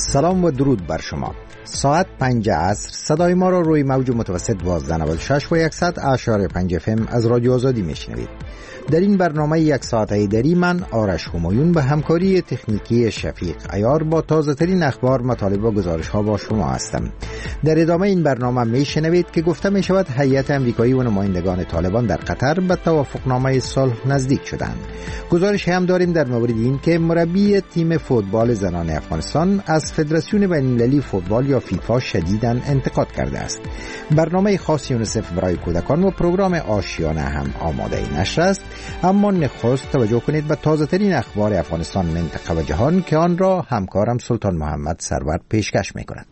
سلام و درود بر شما. ساعت 5 عصر صدای ما را روی موج متوسط 1296 و 100.5 FM از رادیو آزادی میشنوید. در این برنامه یک ساعته دری من آرش همایون به همکاری تکنیکی شفیق عیار با تازه ترین اخبار، مطالب و گزارش ها با شما هستم. در ادامه این برنامه میشنوید که گفته می شود هیئت امریکایی و نمایندگان طالبان در قطر به توافقنامه صلح نزدیک شدند. گزارش هم داریم در مورد این که مربی تیم فوتبال زنان افغانستان از فدراسیون بین‌المللی فوتبال یا فیفا شدیداً انتقاد کرده است. برنامه خاص یونیسف برای کودکان و پروگرام آشیانه هم آماده نشر است. اما نخست توجه کنید به تازه ترین اخبار افغانستان، منطقه و جهان که آن را همکارم سلطان محمد سرور پیشکش می کند.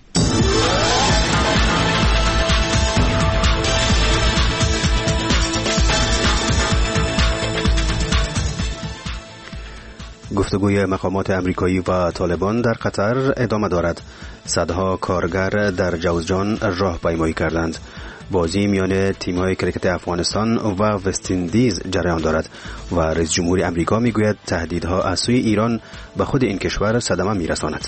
گفتگوی مقامات امریکایی و طالبان در قطر ادامه دارد. صدها کارگر در جوزجان راهپیمایی کردند. بازی میان تیم‌های کرکت افغانستان و وست‌اندیز جریان دارد و رئیس جمهور آمریکا میگوید تهدیدها از سوی ایران به خود این کشور صدمه میرساند.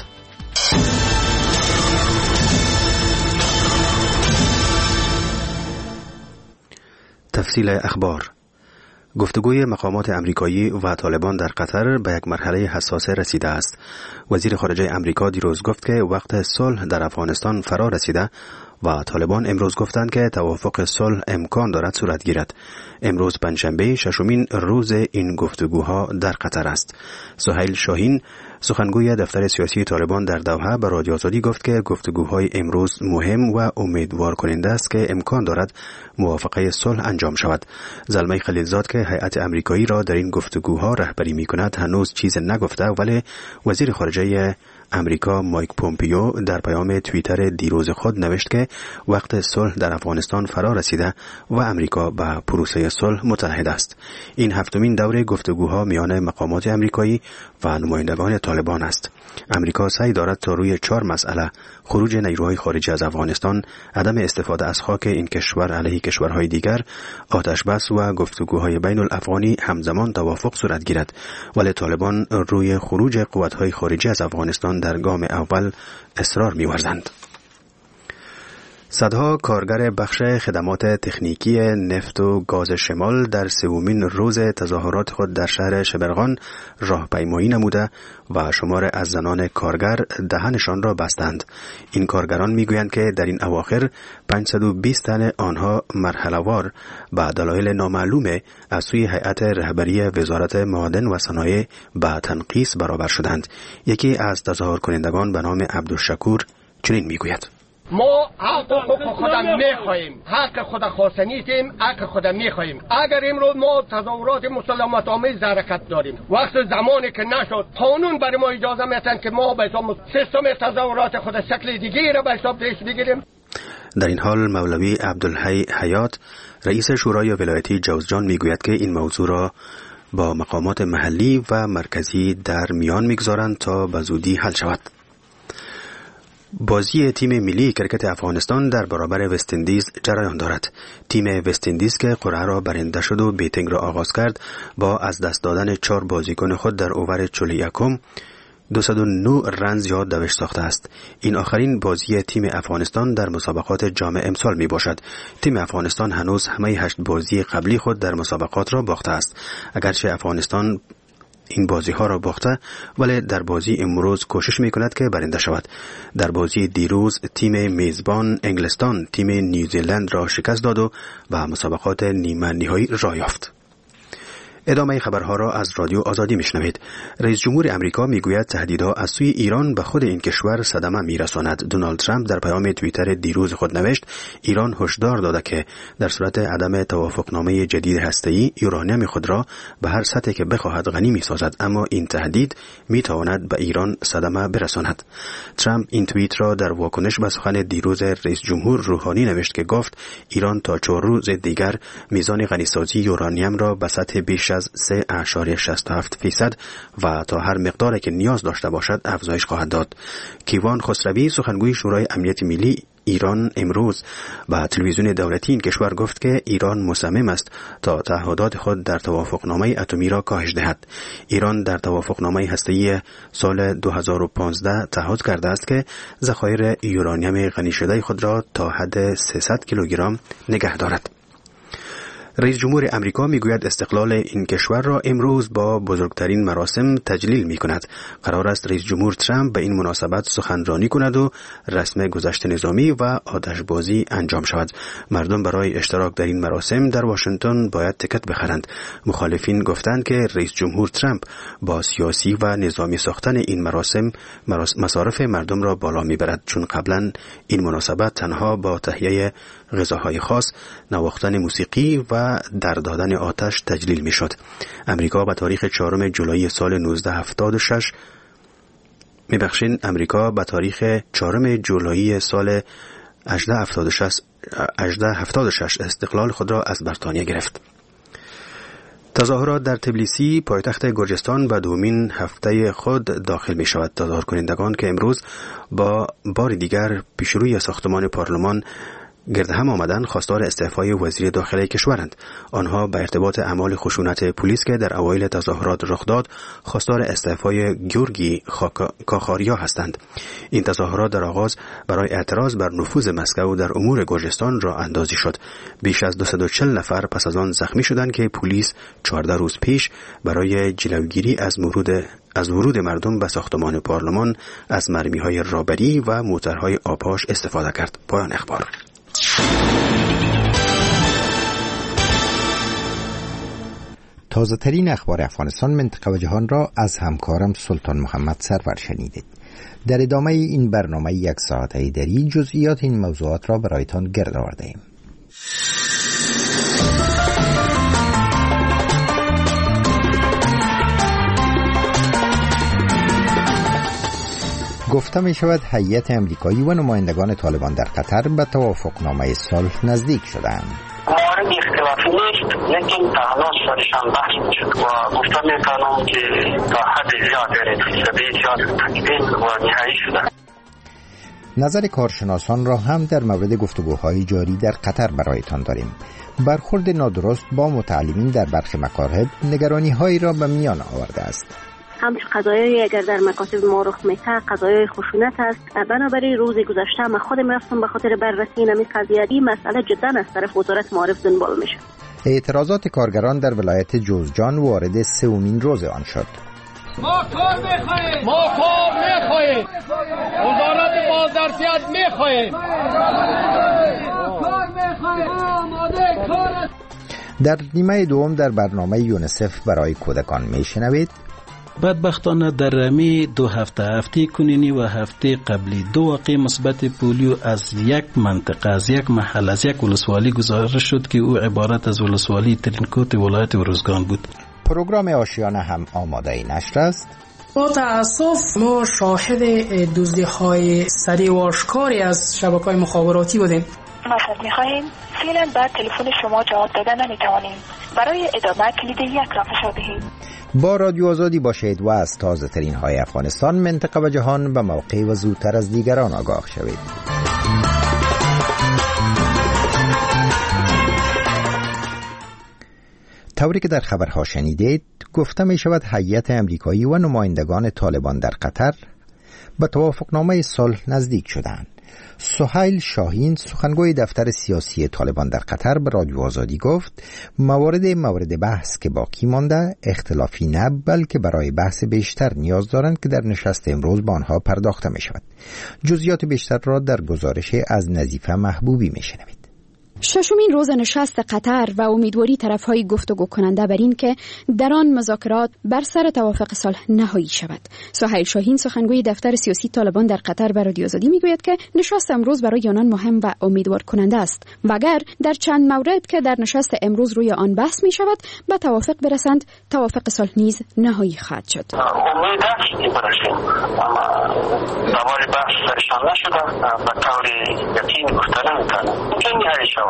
تفصیل اخبار. گفتگوی مقامات امریکایی و طالبان در قطر به یک مرحله حساس رسیده است. وزیر خارجه امریکا دیروز گفت که وقت صلح در افغانستان فرا رسیده و طالبان امروز گفتند که توافق صلح امکان دارد صورت گیرد. امروز پنجشنبه ششمین روز این گفتگوها در قطر است. سهیل شاهین سخنگوی دفتر سیاسی طالبان در دوحه به رادیو آزادی گفت که گفتگوهای امروز مهم و امیدوار کننده است که امکان دارد موافقه صلح انجام شود. زلمه خلیلزاد که هیئت امریکایی را در این گفتگوها رهبری می‌کند هنوز چیز نگفته، ولی وزیر خارجه امریکا مایک پومپیو در پیام توییتر دیروز خود نوشت که وقت صلح در افغانستان فرا رسیده و امریکا به پروسه صلح متحد است. این هفتمین دوره گفتگوها میان مقامات امریکایی و نمایندگان طالبان است. امریکا سعی دارد تا روی 4 مسئله: خروج نیروهای خارجی از افغانستان، عدم استفاده از خاک این کشور علیه کشورهای دیگر، آتش بس و گفتگوهای بین الافغانی همزمان توافق صورت گیرد. ولی طالبان روی خروج قوت‌های خارجی از افغانستان در گام اول اصرار می‌ورزند. صدها کارگر بخش خدمات تکنیکی نفت و گاز شمال در سومین روز تظاهرات خود در شهر شبرغان راهپیمایی نموده و شمار از زنان کارگر دهنشان را بستند. این کارگران میگویند که در این اواخر 520 تن آنها مرحله‌وار به دلایل نامعلومه از سوی هیئت رهبری وزارت معادن و صنایع به تنقیص برابر شدند. یکی از تظاهر کنندگان به نام عبدالشکور چنین میگوید: ما حق خودم میخواهیم، حق خود خواسته نیستیم، حق خودم میخواهیم. اگر امروز ما تظاهرات مسالمت آمیز حرکت داریم، وقت زمانی که نشد قانون برای ما اجازه میتن که ما به سیستم تظاهرات خود شکل دیگه را به حساب پیش بگیریم. در این حال مولوی عبدالحی حیات رئیس شورای ولایتی جوزجان میگوید که این موضوع را با مقامات محلی و مرکزی در میان میگذارند تا به زودی حل شود. بازی تیم ملی کرکت افغانستان در برابر وست‌اندیز جریان دارد. تیم وست‌اندیز که قرعه را برنده شد و بیتینگ را آغاز کرد با از دست دادن 4 بازیکن خود در اوور 41 209 رن زیاد دوش ساخته است. این آخرین بازی تیم افغانستان در مسابقات جام امسال می باشد. تیم افغانستان هنوز همه 8 بازی قبلی خود در مسابقات را باخته است. اگرچه افغانستان این بازی ها را باخته، ولی در بازی امروز کوشش می کند که برنده شود. در بازی دیروز تیم میزبان انگلستان تیم نیوزیلند را شکست داد و به مسابقات نیمه نهایی راه یافت. ادامه خبرها را از رادیو آزادی میشنوید. رئیس جمهور آمریکا میگوید تهدیدها از سوی ایران به خود این کشور صدمه میرساند. دونالد ترامپ در پیام توییتر دیروز خود نوشت ایران هشدار داده که در صورت عدم توافقنامه جدید هسته‌ای یورانیم خود را به هر سطحی که بخواهد غنی میسازد، اما این تهدید میتواند به ایران صدمه برساند. ترامپ این توییت را در واکنش به سخن دیروز رئیس جمهور روحانی نوشت که گفت ایران تا 4 روز دیگر میزان غنیسازی یورانیم را به سطح بیش از 3.67% و تا هر مقداری که نیاز داشته باشد افزایش خواهد داد. کیوان خسروی سخنگوی شورای امنیت ملی ایران امروز به تلویزیون دولتی این کشور گفت که ایران مصمم است تا تعهدات خود در توافقنامه اتمی را کاهش دهد. ایران در توافقنامه هسته‌ای سال 2015 تعهد کرده است که ذخایر یورانیم غنی شده خود را تا حد 300 کیلوگرم نگه دارد. رئیس جمهور امریکا میگوید استقلال این کشور را امروز با بزرگترین مراسم تجلیل می کند. قرار است رئیس جمهور ترامپ به این مناسبت سخنرانی کند و رسم گذشت نظامی و آتشبازی انجام شود. مردم برای اشتراک در این مراسم در واشنگتن باید تکت بخرند. مخالفین گفتند که رئیس جمهور ترامپ با سیاسی و نظامی ساختن این مراسم مصارف مردم را بالا میبرد، چون قبلا این مناسبت تنها با تهیه غذاهای خاص، نواختن موسیقی و در دادن آتش تجلیل می شد. امریکا به تاریخ 4 جولای سال 1976 امریکا به تاریخ 4 جولای سال 1876 استقلال خود را از بریتانیا گرفت. تظاهرات در تبلیسی پایتخت گرجستان به دومین هفته خود داخل می شود. تظاهر کنندگان که امروز با بار دیگر پیشروی ساختمان پارلمان گرد هم آمدن خواستار استعفای وزیر داخلی کشورند. آنها به ارتباط اعمال خشونت پلیس که در اوایل تظاهرات رخ داد خواستار استعفای گیورگی کاخاریا هستند. این تظاهرات در آغاز برای اعتراض بر نفوذ مسکو در امور گرجستان راه اندازی شد. بیش از 240 نفر پس از آن زخمی شدند که پلیس 14 روز پیش برای جلوگیری از ورود مردم به ساختمان پارلمان از مرمی‌های رابری و موترهای آبپاش استفاده کرد. پایان اخبار. تازه ترین اخبار افغانستان، منطقه و جهان را از همکارم سلطان محمد سرور شنیدید. در ادامه این برنامه 1 ساعته دری جزئیات این موضوعات را برایتان گرد آورده‌ایم. گفته می شود هیئت امریکایی و نمایندگان طالبان در قطر به توافقنامه صلح نزدیک شدند. مورد اختلافی نیست، لیکن تنها سرشان بحث میشد و گفته میکنم که تا حد زیاد فیصدی زیاد تکمیل و نهایی شده. نظر کارشناسان را هم در مورد گفتگوهای جاری در قطر برایتان داریم. برخورد نادرست با متعلمین در برخی مکاتب نگرانی‌هایی را به میان آورده است. همچون قضایایی اگر در مکاتب ما رخ میته قضایای خشونت است. بنابراین روز گذشته من خودم رفتم به خاطر بررسی این قضیه. این مسئله جدا از طرف وزارت معارف دنبال میشه. اعتراضات کارگران در ولایت جوزجان وارد 3مین روز آن شد. ما کار میخواهیم وزارت بازرسیت میخواهیم در نیمه دوم در برنامه یونیسف برای کودکان میشنوید. بدبختانه در رمی 2 هفته کنینی و هفته قبلی 2 واقعه مثبت پولیو از یک منطقه، از یک محل، از یک ولسوالی گزارش شد که او عبارت از ولسوالی ترینکوت ولایت ارزگان بود. پروگرام آشیانه هم آماده نشر است. با تأسف ما شاهد دزدی‌های سریع و آشکاری از شبکه‌های مخابراتی بودیم. مطلب می‌خواهیم فعلا بعد تلفن شما جواب دادن نمی‌توانیم. برای ادامه کلید 1 را فشار دهید. با رادیو آزادی باشید و از تازه ترین های افغانستان، منطقه و جهان به موقع و زودتر از دیگران آگاه شوید. طوری که در خبرها شنیدید، گفته می شود هیئت امریکایی و نمایندگان طالبان در قطر به توافقنامه صلح نزدیک شدند. سهیل شاهین سخنگوی دفتر سیاسی طالبان در قطر به رادیو آزادی گفت مورد بحث که باقی مانده اختلافی نه، بلکه برای بحث بیشتر نیاز دارند که در نشست امروز با آنها پرداخته می شود. جزئیات بیشتر را در گزارش از نظیفه محبوبی می شنوید. 6مین روز نشست قطر و امیدواری طرف‌های گفتگو کننده بر این که در آن مذاکرات بر سر توافق صلح نهایی شود. سهیل شاهین سخنگوی دفتر سیاسی طالبان در قطر به رادیو آزادی میگوید که نشست امروز برای آنان مهم و امیدوار کننده است و اگر در چند مورد که در نشست امروز روی آن بحث می شود به توافق برسند، توافق صلح نیز نهایی خواهد شد. امید است که برسیم، اما سوار بحث سرشان نشده به طور یقین گفته نمی‌توانم. ممکن نهایی شود.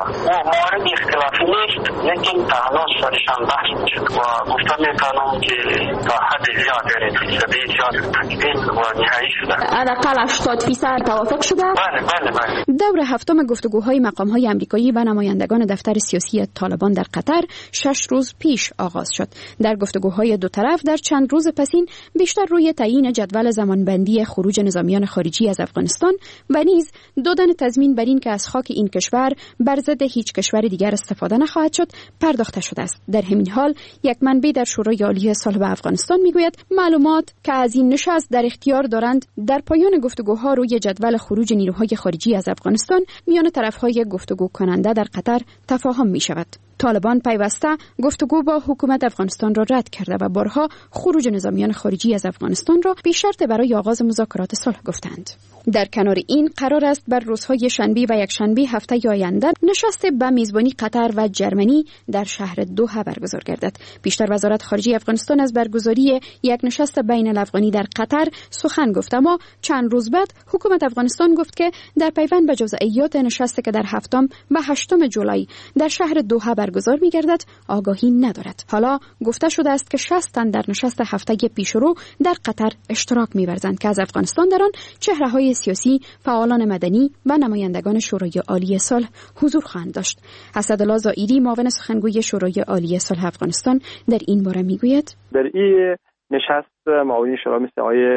مورد اختلافی نیست، لیکن تنها سرشان بحث میشد و گفتم میکنم که تا حد زیاد فیصدی زیاد تکمیل و نهایی شده. حداقل 80% توافق شده؟ بله. دور هفتم گفتگوهای مقام‌های آمریکایی و نمایندگان دفتر سیاسی طالبان در قطر 6 روز پیش آغاز شد. در گفتگوهای دو طرف در چند روز پسین بیشتر روی تعیین جدول زمانبندی خروج نظامیان خارجی از افغانستان و نیز دادن تضمین بر این که از خاک این کشور بر ضد هیچ کشور دیگر استفاده نخواهد شد پرداخته شده است. در همین حال یک منبع در شورای عالی صلح به افغانستان میگوید معلومات که از این نشست در اختیار دارند در پایان گفتگوها روی جدول خروج نیروهای خارجی از افغانستان میان طرفهای گفتگو کننده در قطر تفاهم می شود. طالبان پیوسته گفتگو با حکومت افغانستان را رد کرده و بارها خروج نظامیان خارجی از افغانستان را بی شرط برای آغاز مذاکرات صلح گفتند. در کنار این قرار است بر روزهای شنبه و یکشنبه هفته آینده نشست به میزبانی قطر و جرمنی در شهر دوحه برگزار گردد. بیشتر وزارت خارجه افغانستان از برگزاری یک نشست بین الافغانی در قطر سخن گفت، اما چند روز بعد حکومت افغانستان گفت که در پیوند به جزئیات نشستی که در 7 و 8 جولای در شهر دوحه برگزار می‌گردد آگاهی ندارد. حالا گفته شده است که 60 تن در نشست هفته پیشرو در قطر اشتراک می‌ورزند که از افغانستان در آن چهره‌های سیاسی، فعالان مدنی و نمایندگان شورای عالی صلح حضور خواهند داشت. اسدالله زائری معاون سخنگوی شورای عالی صلح افغانستان در این باره میگوید: در این نشست معاونین شورا مثل آقای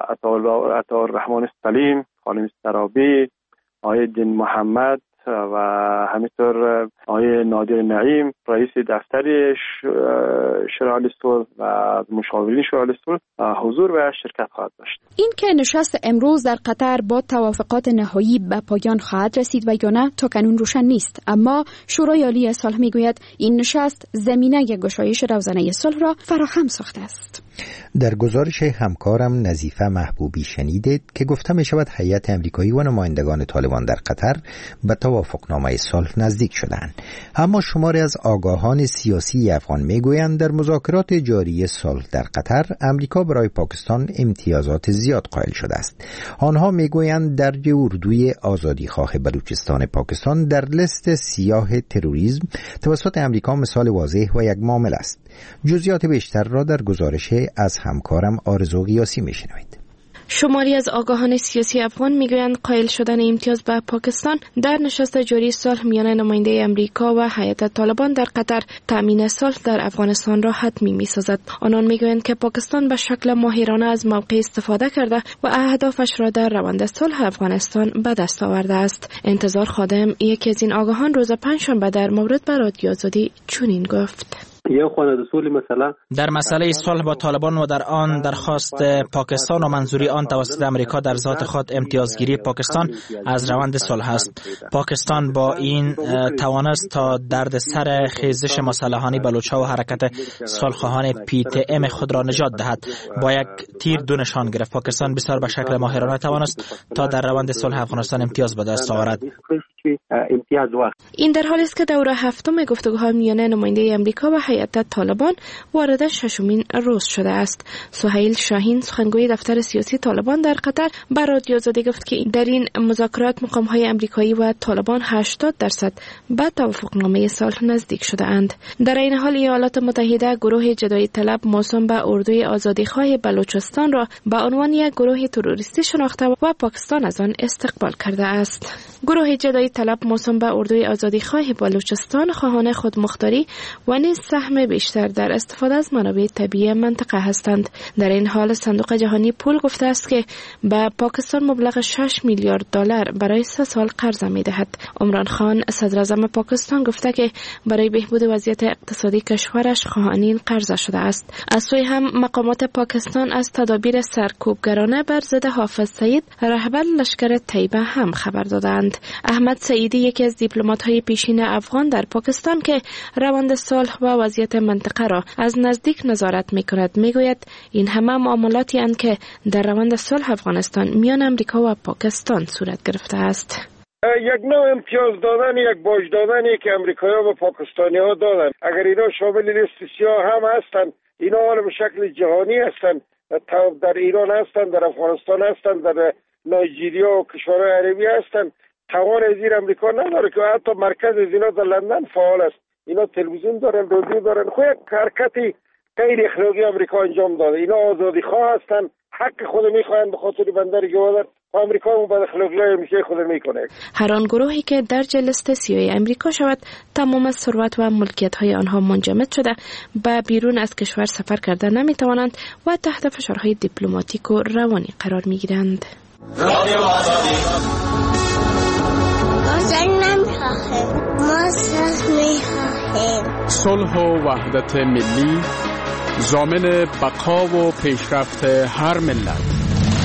عطاالرحمن سلیم، خانم سرابی، آقای دین محمد و همینطور آقای نادر نعیم رئیس دفتر شورای عالی صلح و مشاورین شورای عالی صلح حضور و شرکت خواهد داشت. این که نشست امروز در قطر با توافقات نهایی به پایان خواهد رسید و یا نه تا کنون روشن نیست، اما شورای عالی صلح میگوید این نشست زمینه گشایش روزانه صلح را فراهم ساخته است. در گزارش همکارم نظیفه محبوبی شنیدید که گفته می شود هیئت امریکایی و نمایندگان طالبان در قطر به توافقنامه صلح نزدیک شدند، اما شماری از آگاهان سیاسی افغان می گویند در مذاکرات جاری صلح در قطر امریکا برای پاکستان امتیازات زیاد قائل شده است. آنها می گویند درج اردوی آزادیخواه بلوچستان پاکستان در لیست سیاه تروریسم توسط امریکا مثال واضح و یک معامله است. جزئیات بیشتر را در گزارش از همکارم آرزو قیاسی میشنوید. شماری از آگاهان سیاسی افغان میگویند قائل شدن امتیاز به پاکستان در نشست جاری صلح میان نماینده امریکا و هیئت طالبان در قطر تامین صلح در افغانستان را حتمی میسازد. آنان میگویند که پاکستان به شکل ماهرانه از موقع استفاده کرده و اهدافش را در روند صلح افغانستان به دست آورده است. انتظار خادم، یکی از این آگاهان، روز پنجشنبه در مورد به رادیو آزادی چنین گفت: در مسئله صلح با طالبان و در آن درخواست پاکستان و منظوری آن توسط امریکا در ذات خود امتیازگیری پاکستان از روند صلح است. پاکستان با این توانست تا درد سر خیزش مسلحانه بلوچ‌ها و حرکت صلح‌خواهان PTM خود را نجات دهد. با یک تیر دو نشان گرفت. پاکستان بسیار به شکل ماهرانه توانست تا در روند صلح افغانستان امتیاز به دست آورد. این در حالی است که دوره هفتم گفتگوهای میان نماینده امریکا و هیئت طالبان وارد 6مین روز شده است. سهیل شاهین، سخنگوی دفتر سیاسی طالبان در قطر، به رادیو آزادی گفت که در این مذاکرات مقام‌های امریکایی و طالبان 80% به توافقنامه صلح نزدیک شده اند. در این حال ایالات متحده گروه جدایی طلب موسوم به اردوی آزادیخواه بلوچستان را به عنوان یک گروه تروریستی شناخته و پاکستان از آن استقبال کرده است. گروه جدایی طلب موسوم به اردوی آزادیخواه بلوچستان خواهان خودمختاری و نیز سهم بیشتر در استفاده از منابع طبیعی منطقه هستند. در این حال صندوق جهانی پول گفته است که به پاکستان مبلغ 6 میلیارد دلار برای 3 سال قرضه می‌دهد. عمران خان، صدر اعظم پاکستان، گفته که برای بهبود وضعیت اقتصادی کشورش خواهان این قرضه شده است. از سوی هم مقامات پاکستان از تدابیر سرکوبگرانه بر ضد حافظ سعید، رهبر لشکر طیبه، هم خبر دادند. احمد سعیدی، یکی از دیپلمات‌های پیشین افغان در پاکستان که روند صلح و وضعیت منطقه را از نزدیک نظارت می‌کند، میگوید این همه معاملاتی اند که در روند صلح افغانستان میان امریکا و پاکستان صورت گرفته است. یک نوع امتیاز دادن، یک باج دادنی که امریکایی‌ها و پاکستانی‌ها دادن. اگر اینا شامل لیست سیاه هم هستند، اینا حالا به شکل جهانی هستند، در ایران هستند، در افغانستان هستند، در نایجیریا و کشورهای عربی هستند. توان زیر امریکا نداره که حتی مرکز از اینا در لندن فعال است. اینا تلویزیون دارن، رادیو دارن. خود حرکتی غیر اخلاقی امریکا انجام داده. اینا آزادی خواه هستن، حق خود میخواین به خاطر بندر گوادر. امریکا هم بعد اخلاقیای میشه خود میکنه. هر آن گروهی که درج لیست سیاهی امریکا شود، تمام ثروت و ملکیت های آنها منجمد شده، به بیرون از کشور سفر کرده نمیتوانند و تحت فشارهای دیپلماتیک و روانی قرار میگیرند. صلح و وحدت ملی ضامن بقا و پیشرفت هر ملت.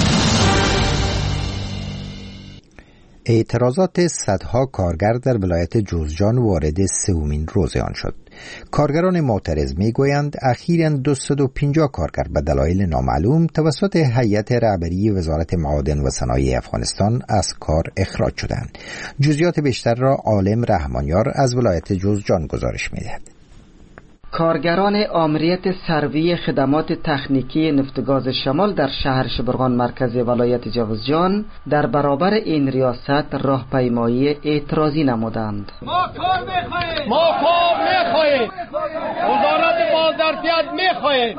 اعتراضات صدها کارگر در ولایت جوزجان وارد سومین روز آن شد. کارگران معترض میگویند اخیراً 250 کارگر به دلایل نامعلوم توسط هیئت رهبری وزارت معادن و صنایع افغانستان از کار اخراج شدند. جزئیات بیشتر را عالم رحمانیار از ولایت جوزجان گزارش می‌دهد. کارگران آمریت سروی خدمات تکنیکی نفتگاز شمال در شهر شبرغان مرکز ولایت جوزجان در برابر این ریاست راهپیمایی اعتراضی نمودند. ما کار می‌خواهیم. وزارت بازرسیت می‌خواهیم.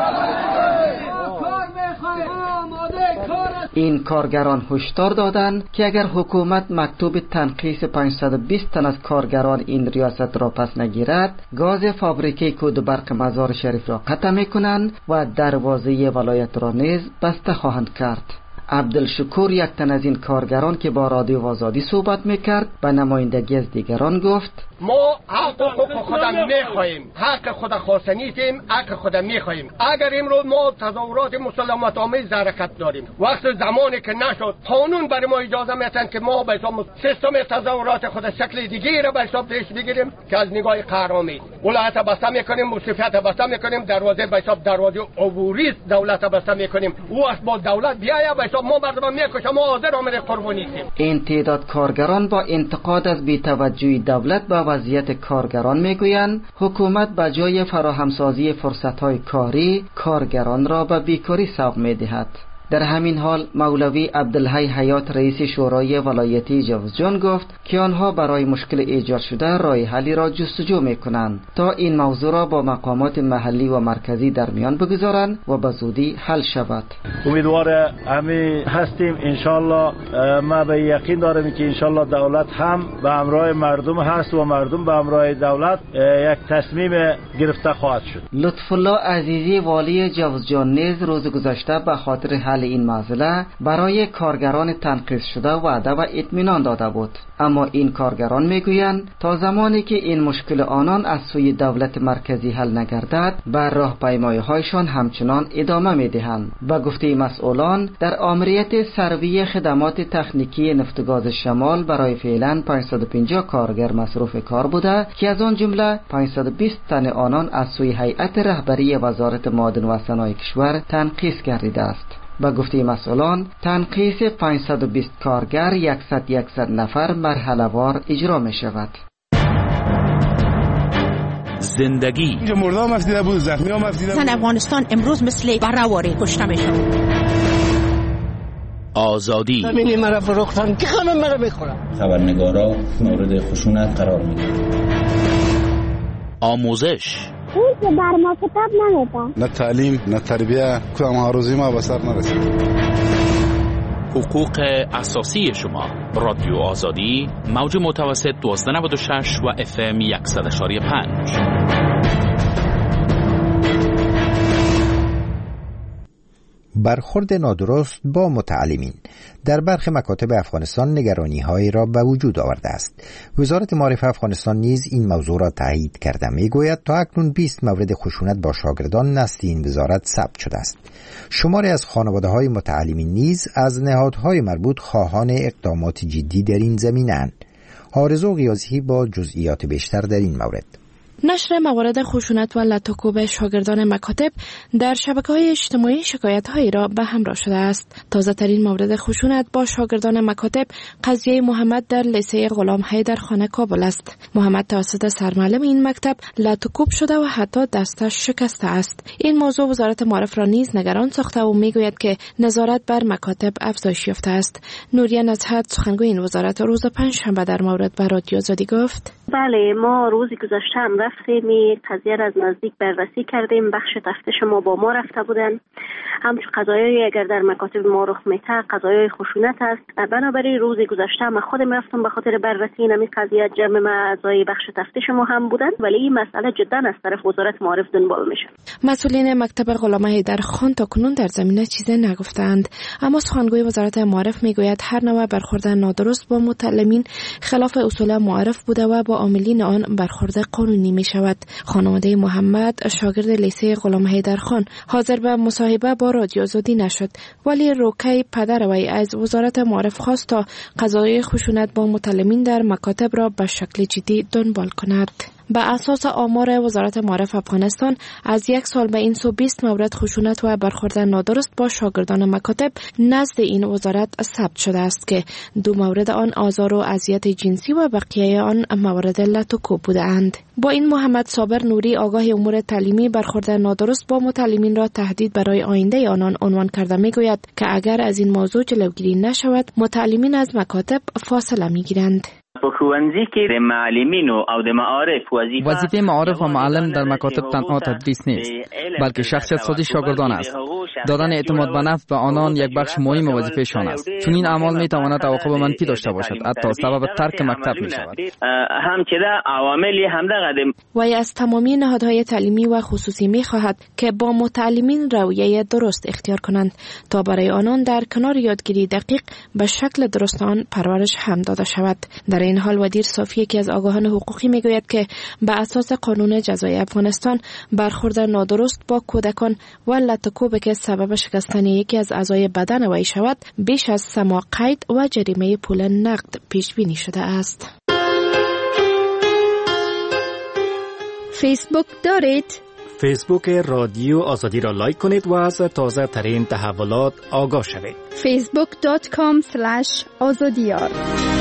این کارگران هشدار دادند که اگر حکومت مکتوب تنقیص 520 تن از کارگران این ریاست را پس نگیرد، گاز فابریکه کود برق مزار شریف را قطع می‌کنند و دروازه ولایت را نیز بسته خواهند کرد. عبدالشکور، یک تن از این کارگران که با رادیو آزادی صحبت میکرد، به نمایندگی از دیگران گفت: ما حق خودم میخواهیم، حق خود خواسته نیستیم، حق خودم میخواهیم. اگر امروز ما تظاهرات مسالمت آمیز حرکت داریم، وقت زمانی که نشد قانون برای ما اجازه میتن که ما به حساب سیستم تظاهرات خود شکل دیگه را به حساب پیش بگیریم که از نگاه قهرآمیز ولایت بسته میکنیم، مصیفیت بسته میکنیم، دروازه به حساب دروازه عبوری دولت بسته میکنیم. او از با دولت بیاید به حساب ما مردم میکشیم، ما حاضر آمده قربانی شیم. این تعداد کارگران با انتقاد از بی‌توجهی دولت به وضعیت کارگران میگویند حکومت به جای فراهمسازی فرصت‌های کاری، کارگران را به بیکاری سوق می‌دهد. در همین حال مولوی عبدالحی حیات رئیس شورای ولایتی جوزجان گفت که آنها برای مشکل ایجاد شده راه حلی را جستجو میکنند تا این موضوع را با مقامات محلی و مرکزی در میان بگذارند و به زودی حل شود. امیدوار همین هستیم انشالله. ما به یقین داریم که انشالله دولت هم به همراه مردم هست و مردم به همراه دولت یک تصمیم گرفته خواهد شد. لطف الله عزیزی والی جوزجان نیز روز گذشته به خاطر حل این مسئله برای کارگران تنقیص شده وعده و اطمینان داده بود، اما این کارگران میگویند تا زمانی که این مشکل آنان از سوی دولت مرکزی حل نگردد بر راهپیمایی‌هایشان همچنان ادامه میدهند. به گفته مسئولان در آمریت سروی خدمات تکنیکی نفتگاز شمال برای فعلا 550 کارگر مصروف کار بوده که از آن جمله 520 تن آنان از سوی هیئت رهبری وزارت معادن و صنایع کشور تنقیص گردیده است. با گفته مسئولان تنقیص 520 کارگر 100 نفر مرحله‌وار اجرا می شود. زندگی اینجا مردا مفدیده بود، زخمی ها مفدیده بود. زن افغانستان امروز مثل بره‌واره کشته می شود. آزادی همینی مرا فروختن که همه مرا میخورن. خبرنگارا مورد خشونت قرار میگیرن. آموزش اون که بر ما کتاب نمیدن، نه تعلیم نه تربیه، کدام هاروزی ما به سر نرسید. حقوق اساسی شما. رادیو آزادی موج متوسط 1296 و FM 100.5. برخورد نادرست با متعلمین در برخی مکاتب افغانستان نگرانی‌هایی را به وجود آورده است. وزارت معارف افغانستان نیز این موضوع را تایید کرده. میگوید تا اکنون 20 مورد خشونت با شاگردان نزد این وزارت ثبت شده است. شماری از خانواده‌های متعلمین نیز از نهادهای مربوط خواهان اقدامات جدی در این زمینه‌اند. آرزو غیاثی با جزئیات بیشتر در این مورد. نشر موارد خشونت و لطوکوب شاگردان مکاتب در شبکه‌های اجتماعی شکایت‌هایی را به همراه شده است. تازه‌ترین مورد خشونت با شاگردان مکاتب قضیه محمد در لیسه غلام حیدر خانه کابل است. محمد توسط سرمعلم این مکتب لطوکوب شده و حتی دستش شکسته است. این موضوع وزارت معارف را نیز نگران ساخته و میگوید که نظارت بر مکاتب افزایش یافته است. نوریه نزهت سخنگوی این وزارت روز پنجشنبه در مورد به رادیو آزادی گفت: بله، ما روزی گذشته هم رفتیم قضیه را از نزدیک بررسی کردیم. بخش تفتیش ما با ما رفته بودن. همچون قضایایی اگر در مکاتب ما رخ میته قضایای خشونت است. بنابراین روزی گذشته هم خودم رفتم به خاطر بررسی این قضیه. جمع اعضای بخش تفتیش ما هم بودن، ولی این مسئله جدا از طرف وزارت معارف دنبال میشه. مسئولین مکتب غلام حیدر خان تا کنون در زمینه چیزی نگفتند، اما سخنگوی وزارت معارف میگوید هر نوع برخورد نادرست با متعلمین خلاف اصول معارف بوده و با عاملین آن برخورد قانونی می شود. خانواده محمد شاگرد لیسه غلام حیدر خان حاضر به مصاحبه با رادیو آزادی نشد، ولی روکی پدر وی از وزارت معارف خواست تا قضایای خشونت با متعلمین در مکاتب را به شکل جدی دنبال کند. به اساس آمار وزارت معارف افغانستان از یک سال به این سو 20 مورد خشونت و برخورد نادرست با شاگردان مکاتب نزد این وزارت ثبت شده است که 2 مورد آن آزار و اذیت جنسی و بقیه آن موارد لطوکوب بودند. با این محمد صابر نوری آگاه امور تعلیمی برخورد نادرست با متعلمین را تهدید برای آینده آنان عنوان کرده میگوید که اگر از این موضوع جلوگیری نشود متعلمین از مکاتب فاصله میگیرند. وظیفه معارف و معلم در مکاتب تنها تدریس نیست، بلکه شخصیت سازی شاگردان است. دادن اعتماد به نفس به آنان یک بخش مهم وظیفه‌شان است. چون این اعمال می تواند عواقب منفی داشته باشد، حتی سبب ترک مکتب می شود. وی از تمامی نهادهای تعلیمی و خصوصی می خواهد که با متعلمین رویه درست اختیار کنند تا برای آنان در کنار یادگیری دقیق به شکل درست آن پرورش هم داده شود. در این حال ودیر صافی که از آگاهان حقوقی میگوید که به اساس قانون جزای افغانستان برخورد نادرست با کودکان و لطوکوب که سبب شکستن یکی از اعضای بدن وی شود بیش از 3 ماه قید و جریمه پول نقد پیش بینی شده است. فیسبوک دارید؟ فیسبوک رادیو آزادی را لایک کنید و از تازه ترین تحولات آگاه شوید. facebook.com/azadiyar.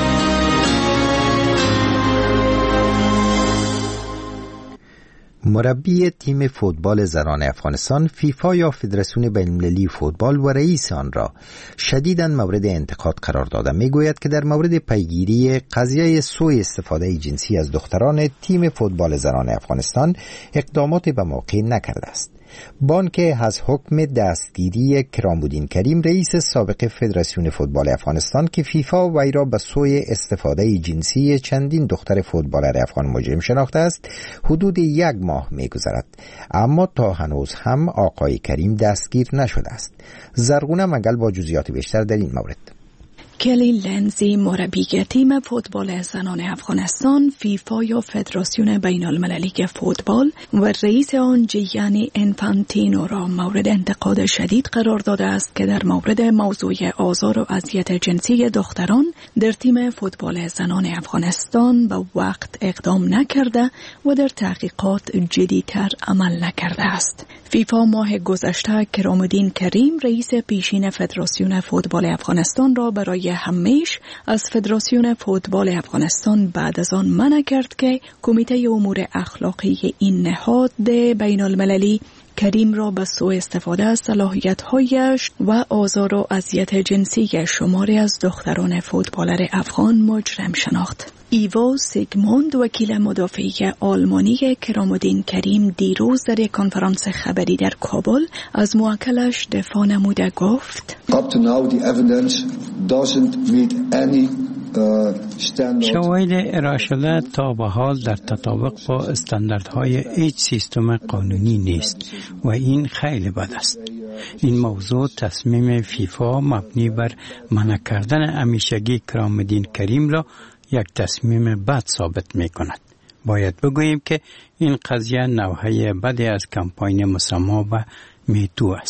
مربی تیم فوتبال زنان افغانستان فیفا یا فدراسیون بین‌المللی فوتبال و رئیس آن را شدیداً مورد انتقاد قرار داده میگوید که در مورد پیگیری قضیه سوء استفاده جنسی از دختران تیم فوتبال زنان افغانستان اقدامات به موقع نکرده است. بانک از حکم دستگیری کرام‌الدین کریم رئیس سابق فدراسیون فوتبال افغانستان که فیفا وی را به سوء استفاده جنسی چندین دختر فوتبالر افغان مجرم شناخته است حدود 1 ماه می‌گذرد، اما تا هنوز هم آقای کریم دستگیر نشده است. زرغونه مگل با جزئیات بیشتر در این مورد. کلی لنزی مربی تیم فوتبال زنان افغانستان فیفا یا فدراسیون بین المللی فوتبال و رئیس آن جیانی انفانتینو را مورد انتقاد شدید قرار داده است که در مورد موضوع آزار و اذیت جنسی دختران در تیم فوتبال زنان افغانستان به وقت اقدام نکرده و در تحقیقات جدی‌تر عمل نکرده است. فیفا ماه گذشته کرام‌الدین کریم رئیس پیشین فدراسیون فوتبال افغانستان را برای همیشه از فدراسیون فوتبال افغانستان بعد از آن منع کرد که کمیته امور اخلاقی این نهاد بین المللی کریم را به سوء استفاده از صلاحیت‌هایش و آزار و اذیت جنسی شماری از دختران فوتبالر افغان مجرم شناخت. ایوا سیگموند وکیل مدافعی آلمانی کرام‌الدین کریم دیروز در یک کنفرانس خبری در کابل از موکلش دفاع نموده گفت: شواهد ارائه شده تا به حال در تطابق با استانداردهای هیچ سیستم قانونی نیست و این خیلی بد است. این موضوع تصمیم فیفا مبنی بر منع کردن همیشگی کرام‌الدین کریم را یک تصمیم بد ثابت می کند. باید بگوییم که این قضیه نوحه بدی از کمپاین مسما و میتو است.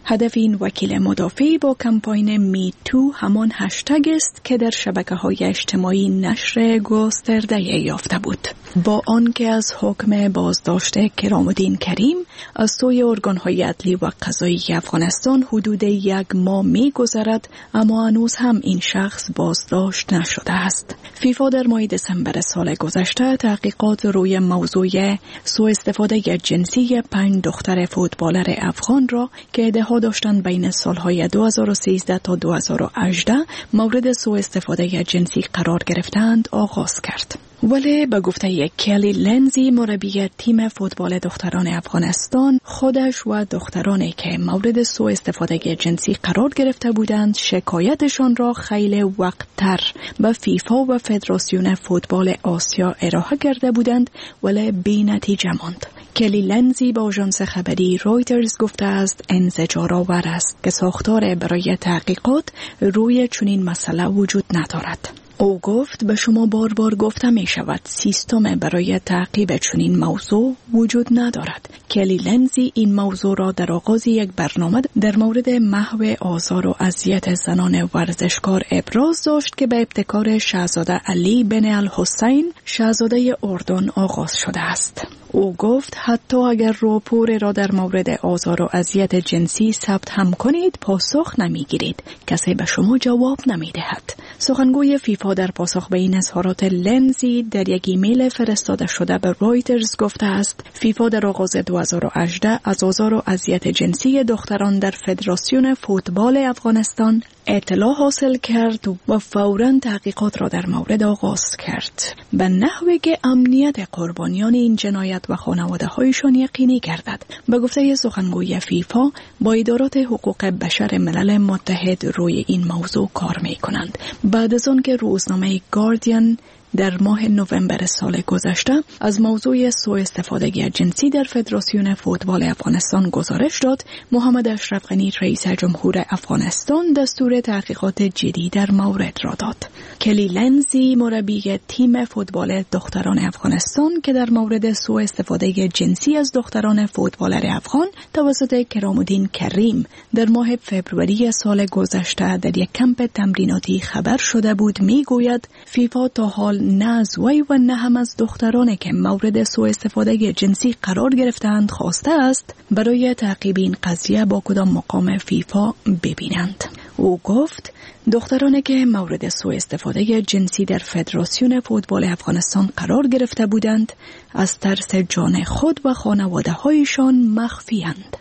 هدف این وکیل مدافع با کمپاین می تو همان هشتگ است که در شبکه‌های اجتماعی نشر گسترده یافته بود. با آنکه از حکم بازداشت کرام‌الدین کریم از سوی ارگان‌های عدلی و قضایی افغانستان حدود 1 ماه می‌گذرد، اما هنوز هم این شخص بازداشت نشده است. فیفا در ماه دسامبر سال گذشته تحقیقات روی موضوع سوء استفاده جنسی 5 دختر فوتبالر افغان را که ادعا داشتند بین سالهای 2013 تا 2018 مورد سوء استفاده جنسی قرار گرفتند آغاز کرد. ولی به گفته کلی لنزی مربی تیم فوتبال دختران افغانستان، خودش و دخترانی که مورد سوء استفاده جنسی قرار گرفته بودند شکایتشان را خیلی وقت‌تر به فیفا و فدراسیون فوتبال آسیا ارائه کرده بودند ولی بی نتیجه ماند. کلی لنزی با آژانس خبری رویترز گفته است انزجارآور است که ساختار برای تحقیقات روی چنین مسئله وجود ندارد. او گفت به شما بار گفته می شود سیستم برای تعقیب چنین موضوع وجود ندارد. کلی لنزی این موضوع را در آغاز یک برنامه در مورد محو آزار و اذیت زنان ورزشکار ابراز داشت که به ابتکار شاهزاده علی بن الحسین شاهزاده اردن آغاز شده است. او گفت حتی اگر راپور را در مورد آزار و اذیت جنسی ثبت هم کنید پاسخ نمیگیرید، کسی به شما جواب نمیدهد. سخنگوی فیفا در پاسخ به این اظهارات لنزی در یک ایمیل فرستاده شده به رویترز گفته است فیفا در آغاز 2018 از آزار و اذیت جنسی دختران در فدراسیون فوتبال افغانستان اطلاع حاصل کرد و فوراً تحقیقات را در مورد آغاز کرد به نحوی که امنیت قربانیان این جنایت و خانواده‌هایشان یقینی گردد. به گفته سخنگوی فیفا با ادارات حقوق بشر ملل متحد روی این موضوع کار می‌کنند. بعد از آن که روزنامه گاردین در ماه نوامبر سال گذشته از موضوع سوء استفاده جنسی در فدراسیون فوتبال افغانستان گزارش داد، محمد اشرف غنی رئیس جمهور افغانستان دستور تحقیقات جدی در مورد را داد. کلی لنزی مربی تیم فوتبال دختران افغانستان که در مورد سوء استفاده جنسی از دختران فوتبالر افغان توسط کرام‌الدین کریم در ماه فوریه سال گذشته در یک کمپ تمریناتی خبر شده بود میگوید فیفا تا حال نه از وی و نه هم از دخترانی که مورد سوء استفاده جنسی قرار گرفتند خواسته است برای تعقیب این قضیه با کدام مقام فیفا ببینند. او گفت دخترانی که مورد سوء استفاده جنسی در فدراسیون فوتبال افغانستان قرار گرفته بودند از ترس جان خود و خانواده هایشان مخفی‌اند.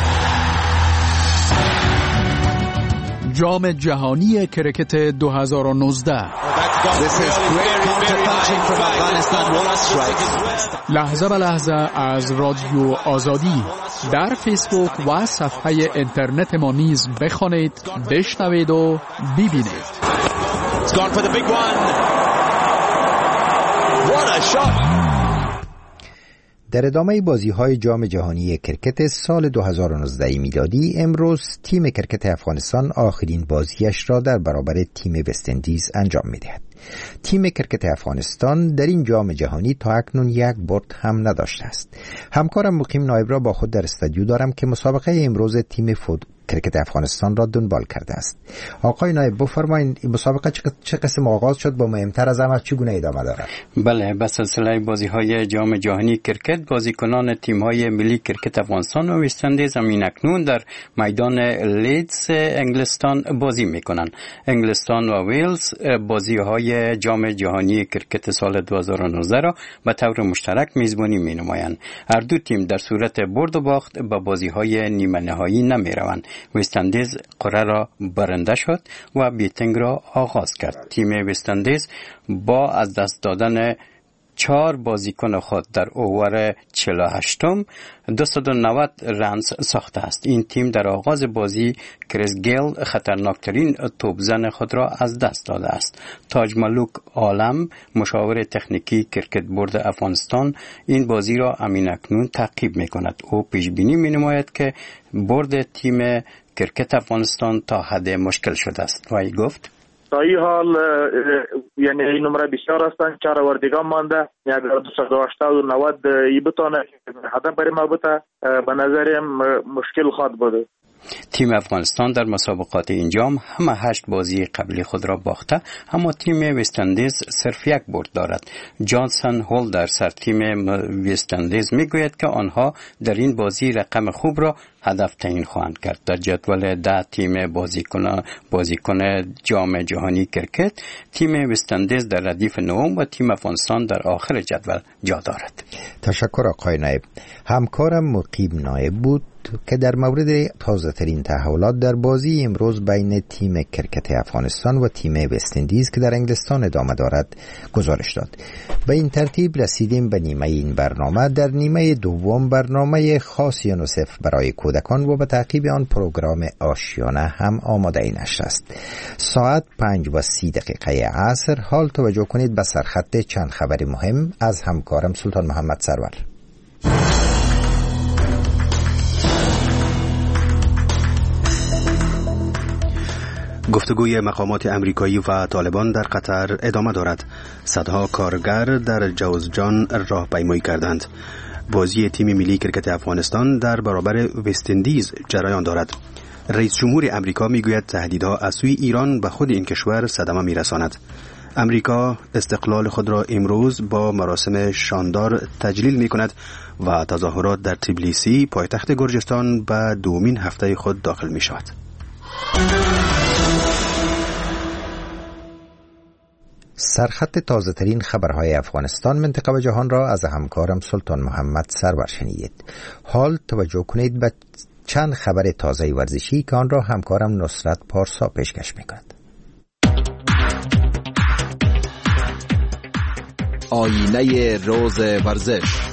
جام جهانی کرکت 2019 لحظه به لحظه از رادیو آزادی در فیسبوک و صفحه اینترنت ما نیز بخوانید، بشنوید و ببینید. در ادامه بازی‌های جام جهانی کرکت سال 2019 میلادی امروز تیم کرکت افغانستان آخرین بازیش را در برابر تیم وست‌اندیز انجام می‌دهد. تیم کرکت افغانستان در این جام جهانی تا اکنون یک برد هم نداشته است. همکارم مقیم نایب را با خود در استودیو دارم که مسابقه امروز تیم کرکت افغانستان را دنبال کرده است. آقای نایب بفرمایید این مسابقه چه قسم آغاز شد، با مهمتر از همه چگونه ادامه دارد؟ بله، به سلسله بازی‌های جام جهانی کرکت بازیکنان تیم‌های ملی کرکت افغانستان و وست‌اندیز اکنون در میدان لیدز انگلستان بازی می‌کنند. انگلستان و ویلز بازی‌های جام جهانی کرکت سال 2019 را به طور مشترک میزبانی می‌نمایند. هر دو تیم در صورت برد و باخت به بازی‌های نیمه نهایی نمی‌روند. وست‌اندیز قرعه را برنده شد و بیتینگ را آغاز کرد. تیم وست‌اندیز با از دست دادن 4 بازیکن خود در اوور 48م 290 رنز ساخته است. این تیم در آغاز بازی کریس گیل خطرناکترین توپزن خود را از دست داده است. تاج ملوک عالم مشاور تکنیکی کرکت بورد افغانستان این بازی را اکنون تعقیب می‌کند. او پیش بینی می‌نماید که برد تیم کرکت افغانستان تا حد مشکل شده است. وی گفت تا این حال یعنی این نمره بسیار هستند، 4 وردگان مانده، اگر 280 90 ای بتانه هدف برای ما بته به نظرم مشکل خواهد بود. تیم افغانستان در مسابقات این جام همه 8 بازی قبلی خود را باخته، اما تیم وست اندیز صرف 1 برد دارد. جانسن هولدر سرتیم وست اندیز میگوید که آنها در این بازی رقم خوب را هدف تعیین خواهند کرد. در جدول 10 تیم بازیکن جام جهانی کرکت، تیم وست اندیز در ردیف نهم و تیم افغانستان در آخر جدول جا دارد. تشکر آقای نایب. همکارم مقیم نایب بود که در مورد تازه ترین تحولات در بازی امروز بین تیم کرکت افغانستان و تیم وست اندیز که در انگلستان ادامه دارد گزارش داد. به این ترتیب رسیدیم به نیمه این برنامه. در نیمه دوم برنامه خاص یونیسف برای کودکان و به تعقیب آن پروگرام آشیانه هم آماده نشر است. ساعت 5:30 عصر حال توجه کنید به سرخط چند خبر مهم از همکارم سلطان محمد سرور. گفتگوی مقامات امریکایی و طالبان در قطر ادامه دارد. صدها کارگر در جوزجان راهپیمایی کردند. بازی تیم ملی کرکت افغانستان در برابر وست اندیز جریان دارد. رئیس جمهور امریکا میگوید تهدیدها از سوی ایران به خود این کشور صدمه میرساند. امریکا استقلال خود را امروز با مراسم شاندار تجلیل میکند و تظاهرات در تبلیسی پایتخت گرجستان به دومین هفته خود داخل می شود. سرخط تازه ترین خبرهای افغانستان، منطقه و جهان را از همکارم سلطان محمد سرور شنیدید. حال توجه کنید به چند خبر تازه ورزشی که آن را همکارم نصرت پارسا پیشکش میکند. آینه روز ورزش.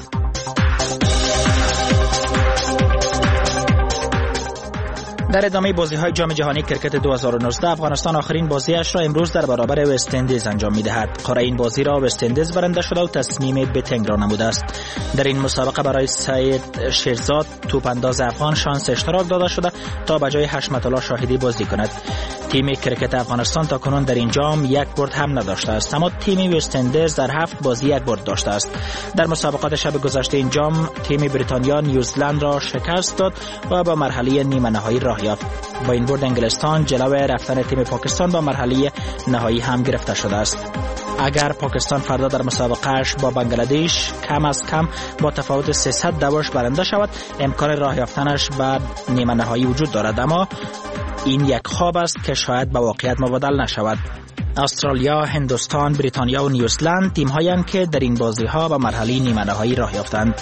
در ادامه بازی‌های جام جهانی کرکت 2019 افغانستان آخرین بازیش را امروز در برابر وست اندیز انجام می‌دهد. قرعه این بازی را وست اندیز برنده شده و تصمیم بتنگ را نموده است. در این مسابقه برای سید شیرزاد توپانداز افغان شانس اشتراک داده شده تا به جای حشمت الله شاهدی بازی کند. تیم کرکت افغانستان تاکنون در این جام 1 برد هم نداشته است، اما تیم وست اندیز در 7 بازی 1 برد داشته است. در مسابقات شب گذشته این جام تیم بریتانیا نیوزلند را شکست داد و به مرحله نیمه نهایی راه یافت. با این برد انگلستان جلو رفتن تیم پاکستان به مرحله نهایی هم گرفته شده است. اگر پاکستان فردا در مسابقهش با بنگلادش کم از کم با تفاوت 300 دواش برنده شود، امکان راه یافتنش به نیمه نهایی وجود دارد، اما این یک خواب است که شاید به واقعیت مبدل نشود. استرالیا، هندوستان، بریتانیا و نیوزلند تیم‌هایی که در این بازی‌ها به مرحله نیمه نهایی راه یافتند.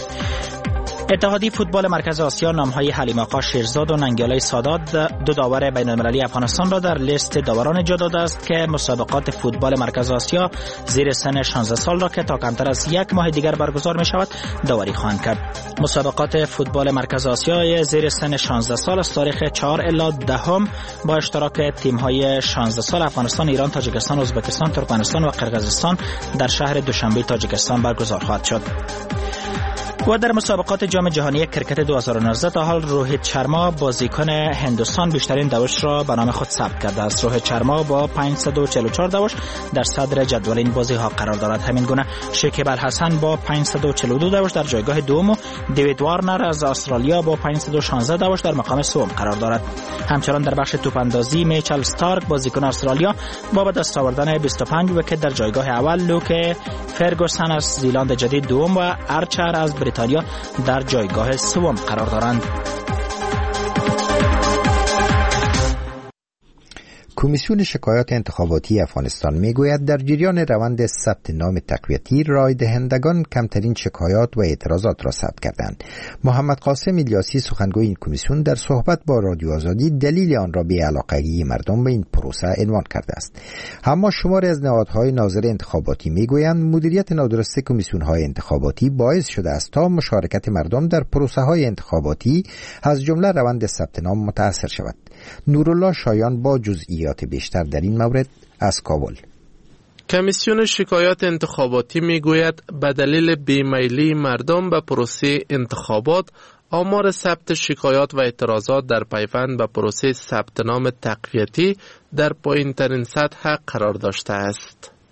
اتحادیه فوتبال مرکز آسیا نام‌های حلیم آقا شیرزاد و ننگیاله سادات 2 داور بین‌المللی افغانستان را در لیست داوران جا داده است که مسابقات فوتبال مرکز آسیا زیر سن 16 سال را که تا کمتر از 1 ماه دیگر برگزار می‌شود داوری خواهند کرد. مسابقات فوتبال مرکز آسیا زیر سن 16 سال از تاریخ 4 الی 10 با اشتراک تیم‌های 16 سال افغانستان، ایران، تاجیکستان، ازبکستان، ترکمنستان و قرقیزستان در شهر دوشنبه تاجیکستان برگزار خواهد شد. و در مسابقات جام جهانی کرکت 2019 تا حال روهیت شرما بازیکن هندوستان بیشترین دوش را به نام خود ثبت کرده است. روهیت شرما با 544 دوش در صدر جدول این بازی ها قرار دارد. همین گونه شکیب الحسن با 542 دوش در جایگاه دوم و دیوید وارنر از استرالیا با 516 دوش در مقام سوم قرار دارد. همچنان در بخش توپاندازی میچل ستارک بازیکن استرالیا با به دست آوردن 25 ویکت در جایگاه اول، لوک فرگوسن از زیلند جدید دوم و ارچر از بریتانیا در جایگاه سوم قرار دارند. کمیسیون شکایات انتخاباتی افغانستان میگوید در جریان روند ثبت نام تقویتی رای دهندگان کمترین شکایات و اعتراضات را ثبت کردند. محمد قاسم الیاسی سخنگوی این کمیسیون در صحبت با رادیو آزادی دلیل آن را بی‌علاقگی مردم به این پروسه عنوان کرده است. اما شماری از نهادهای ناظر انتخاباتی میگویند مدیریت نادرست کمیسیون‌های انتخاباتی باعث شده است تا مشارکت مردم در پروسه‌های انتخاباتی از جمله روند ثبت نام متأثر شود. نورالله شایان با جزئیات بیشتر در این مورد از کابل. کمیسیون شکایات انتخاباتی میگوید به دلیل بیمیلی مردم به پروسه انتخابات، آمار ثبت شکایات و اعتراضات در پیوند به پروسه ثبت نام تقویتی در پایین‌ترین سطح قرار داشته است.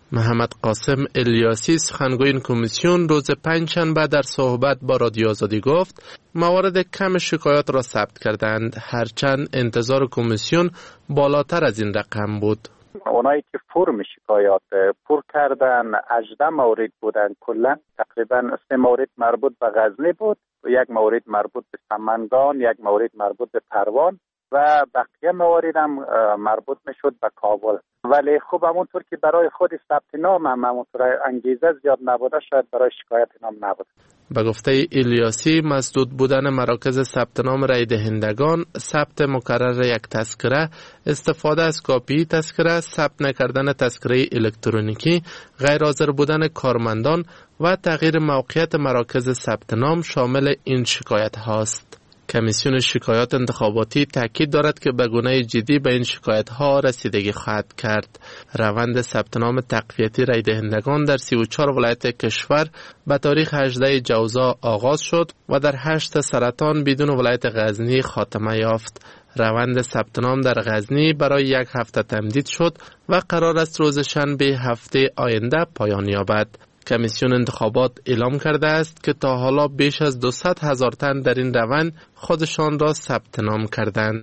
محمد قاسم الیاسی سخنگوی این کمیسیون روز پنجشنبه در صحبت با رادیو آزادی گفت موارد کم شکایات را ثبت کردند، هرچند انتظار کمیسیون بالاتر از این رقم بود. اونایی که فرم شکایات پر کردن 18 مورد بودن، کلا تقریبا 3 مورد مربوط به غزنی بود، 1 مورد مربوط به سمنگان، 1 مورد مربوط به پروان و بقیه موارد هم مربوط میشد به کابل. ولی خب همونطور که برای خود ثبت نام هم همونطور انگیزه زیاد نبوده، شاید برای شکایت نام نبود. به گفته الیاسی مسدود بودن مراکز ثبت نام رای دهندگان، ثبت مکرر یک تذکره، استفاده از کاپی تذکره، ثبت نکردن تذکره الکترونیکی، غیر حاضر بودن کارمندان و تغییر موقعیت مراکز ثبت نام شامل این شکایت هاست. کمیسیون شکایات انتخاباتی تاکید دارد که به گونه جدی به این شکایت ها رسیدگی خواهد کرد. روند ثبت نام تقویتی رای دهندگان در 34 ولایت کشور به تاریخ 18 جوزا آغاز شد و در 8 سرطان بدون ولایت غزنی خاتمه یافت. روند ثبت نام در غزنی برای 1 هفته تمدید شد و قرار است روز شنبه هفته آینده پایان یابد. کمیسیون انتخابات اعلام کرده است که تا حالا بیش از 200,000 تن در این روند خودشان را ثبت نام کردند.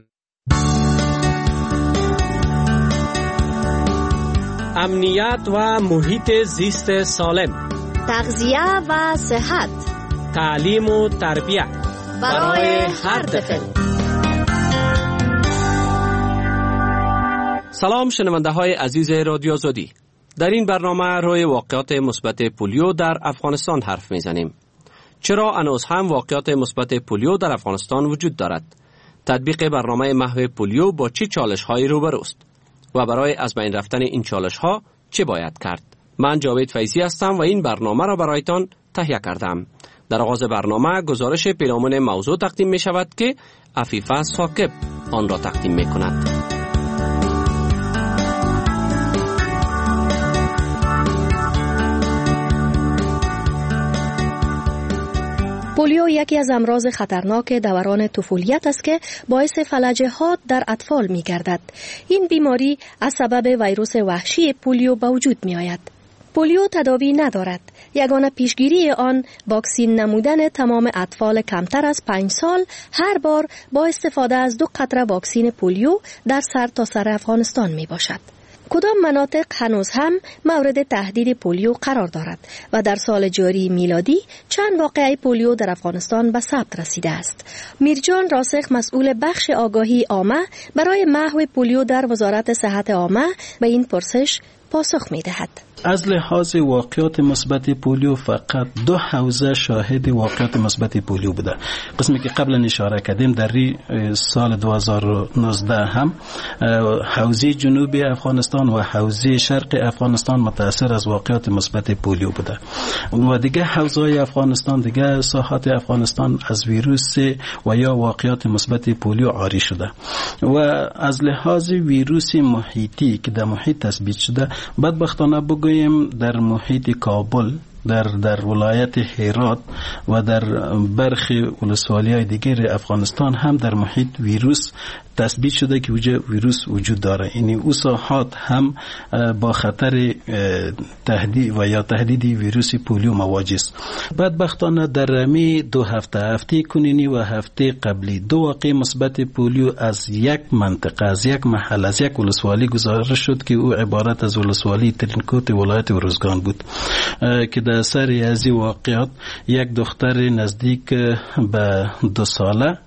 امنیت و محیط زیست سالم، تغذیه و صحت، تعلیم و تربیت برای هر طفل. سلام شنونده های عزیز رادیو آزادی. در این برنامه روی واقعات مثبت پولیو در افغانستان حرف میزنیم. چرا هنوز هم واقعات مثبت پولیو در افغانستان وجود دارد؟ تطبیق برنامه محو پولیو با چه چالش‌هایی روبروست؟ و برای از بین رفتن این چالش‌ها چه باید کرد؟ من جاوید فیضی هستم و این برنامه را برایتان تهیه کردم. در آغاز برنامه گزارش پیرامون موضوع تقدیم می شود که عفیفه ثاقب آن را تقدیم می کند. پولیو یکی از امراض خطرناک دوران طفولیت است که باعث فلج حاد در اطفال می گردد. این بیماری از سبب ویروس وحشی پولیو به وجود می آید. پولیو تداوی ندارد. یگانه پیشگیری آن واکسین نمودن تمام اطفال کمتر از 5 سال هر بار با استفاده از 2 قطره واکسین پولیو در سرتاسر افغانستان می باشد. کدام مناطق هنوز هم مورد تهدید پولیو قرار دارد و در سال جاری میلادی چند واقعه پولیو در افغانستان به ثبت رسیده است؟ میرجان راسخ مسئول بخش آگاهی عامه برای محو پولیو در وزارت صحت عامه به این پرسش پاسخ می‌دهد. از لحاظ واقعات مثبت پولیو فقط 2 حوزه شاهد واقعات مثبت پولیو بوده. قسمی که قبلا اشاره کردیم در سال 2019 هم حوزه جنوبی افغانستان و حوزه شرق افغانستان متاثر از واقعات مثبت پولیو بوده و دیگه حوزه‌های افغانستان، دیگه ساحات افغانستان از ویروس و یا واقعات مثبت پولیو عاری شده. و از لحاظ ویروس محیطی که در محیط تثبیت شده، بدبختانه بگوییم در محیط کابل، در ولایت هرات و در برخی ولسوالی‌های دیگر افغانستان هم در محیط ویروس تثبیت شده که ویروس وجود داره. یعنی او ساحات هم با خطر تهدید و یا تهدید ویروس پولیو مواجه است. بدبختانه در رمی 2 هفته کنونی و هفته قبلی 2 واقعه مثبت پولیو از یک منطقه، از یک محل، از یک ولسوالی گزارش شد که او عبارت از ولسوالی ترینکوت ولایت ارزگان بود که در اثر از واقعات یک دختر نزدیک به 2 ساله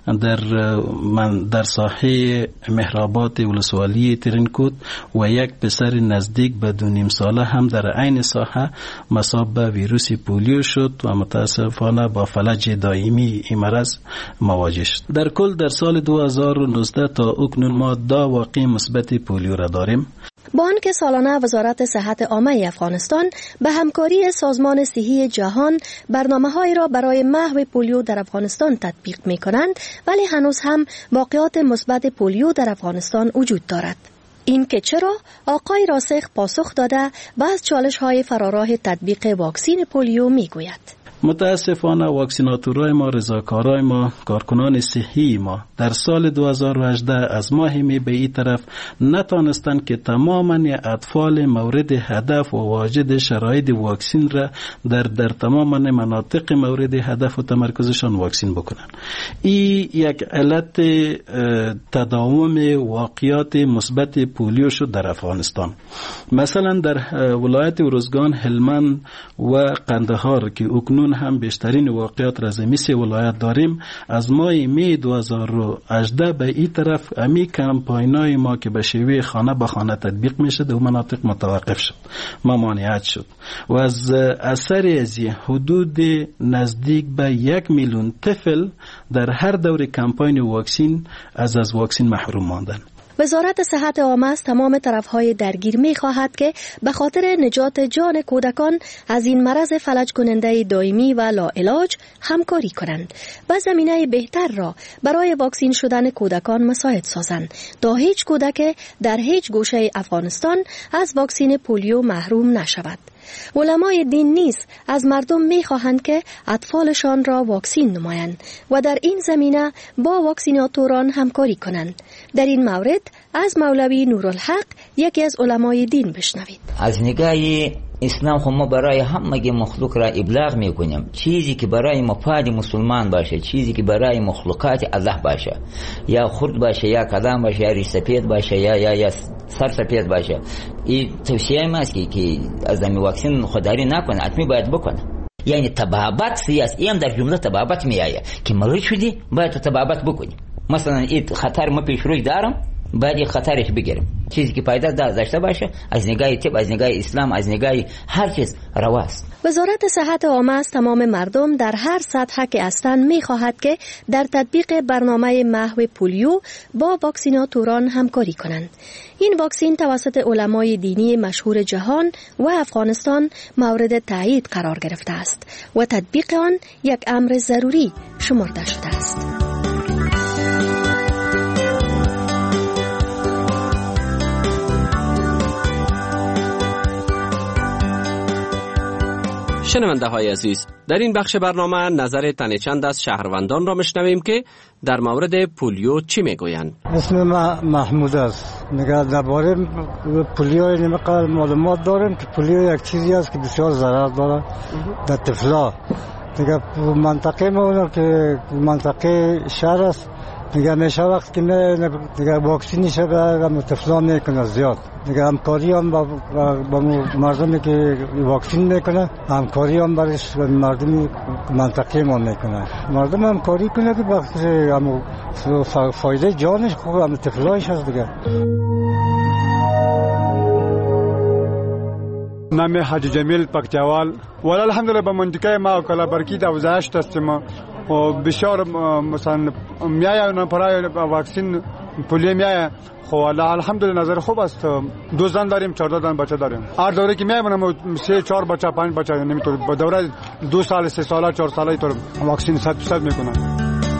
در ساحه مهرآباد ولسوالی ترینکوت و یک پسر نزدیک به 2.5 ساله هم در عین ساحه مصاب به ویروس پولیو شد و متاسفانه با فلج دائمی این مرض مواجه شد. در کل در سال 2019 تا اکنون ما 2 واقعه مثبت پولیو را داریم. با آنکه سالانه وزارت صحت عامه افغانستان به همکاری سازمان صحی جهان برنامه‌هایی را برای محو پولیو در افغانستان تطبیق می‌کنند، ولی هنوز هم واقعات مثبت پولیو در افغانستان وجود دارد. این که چرا؟ آقای راسخ پاسخ داده و از چالش‌های فراراه تطبیق واکسین پولیو می‌گوید. متاسفانه واکسیناتورای ما، رضاکارای ما، کارکنان صحی ما در سال 2018 از ماه می به این طرف نتانستند که تماما اطفال مورد هدف و واجد شرایط واکسین را در تمام مناطق مورد هدف و تمرکزشان واکسین بکنن. این یک علت تداوم واقعیات مثبت پولیو شد در افغانستان. مثلا در ولایت ارزگان، هلمند و قندهار که اکنون هم بیشترین واقعیات را از این سه ولایت داریم، از ماه می 2018 به این طرف امی کمپاینای ما که به شیوه خانه به خانه تطبیق میشه در مناطق متوقف شد، ممانعت شد و از اثر از حدود نزدیک به 1 میلیون طفل در هر دور کمپاین واکسین از واکسین محروم ماندن. وزارت صحت عامه از تمام طرفهای درگیر می خواهد که به خاطر نجات جان کودکان از این مرض فلج کننده دائمی و لاعلاج همکاری کنند و زمینه بهتر را برای واکسین شدن کودکان مساعد سازند تا هیچ کودک در هیچ گوشه افغانستان از واکسین پولیو محروم نشود. علمای دین نیز از مردم می‌خواهند که اطفالشان را واکسین نمایند و در این زمینه با واکسیناتوران همکاری کنند. در این مورد از مولوی نورالحق یکی از علمای دین بشنوید. از نگاه اسلام خو ما برای همه مخلوق را ابلاغ میکنیم، چیزی که برای مفاد مسلمان باشه، چیزی که برای مخلوقات الله باشه، یا خرد باشه، یا کدام باشه، یا ریش سفید باشه، یا سر سفید باشه، این توصیه ماست که از این واکسین خودداری نکنه، حتمی باید بکنه. یعنی تبابت سیاسی هم در جمله تبابت میآید که مریض شدی باید تبابت بکنی. مثلا این خطر ما پیش روی دارم، باید خطرش بگیریم، چیزی که پایدار داشته باشه از نگاه طب، از نگاه اسلام، از نگاه هر چیز رواست. وزارت صحت عامه از تمام مردم در هر سطح که هستند می‌خواهد که در تطبیق برنامه محو پولیو با واکسیناتوران همکاری کنند. این واکسین توسط علمای دینی مشهور جهان و افغانستان مورد تایید قرار گرفته است و تطبیق آن یک امر ضروری شمرده شده است. شنونده های عزیز، در این بخش برنامه نظر تن چند از شهروندان را میشنویم که در مورد پولیو چی میگویند. اسم محمود است. نگاه درباره پولیو نمیقدر معلومات داریم که پولیو یک چیزی است که بسیار ضرر داره در طفلا. دیگه منطقه ما که منطقه شهر است، دیگه میشه وقت که دیگه واکسین شه به طفلان میکنه زیاد. دیگه همکاری هم با مردمی که واکسین میکنه، همکاری هم برش مردمی منطقه ما میکنه. مردم همکاری کنه که وقتی هم فایده جانش خوب هم طفلایش هست دیگه. نام حاجی جمیل پکتیوال. ولی الحمدلله به منطقه ما کلا برکی اوضاعش است ما و بسیار مثلا میایه برای واکسین پولیو میایه. خب الحمدلله نظر خوب است. 2 زن داریم، 14 تا بچه داریم. هر دوره که میایم 3 4 بچه 5 بچه نمیتونه با دوره 2 سال 3 ساله 4 ساله تو واکسین 100% میکنن.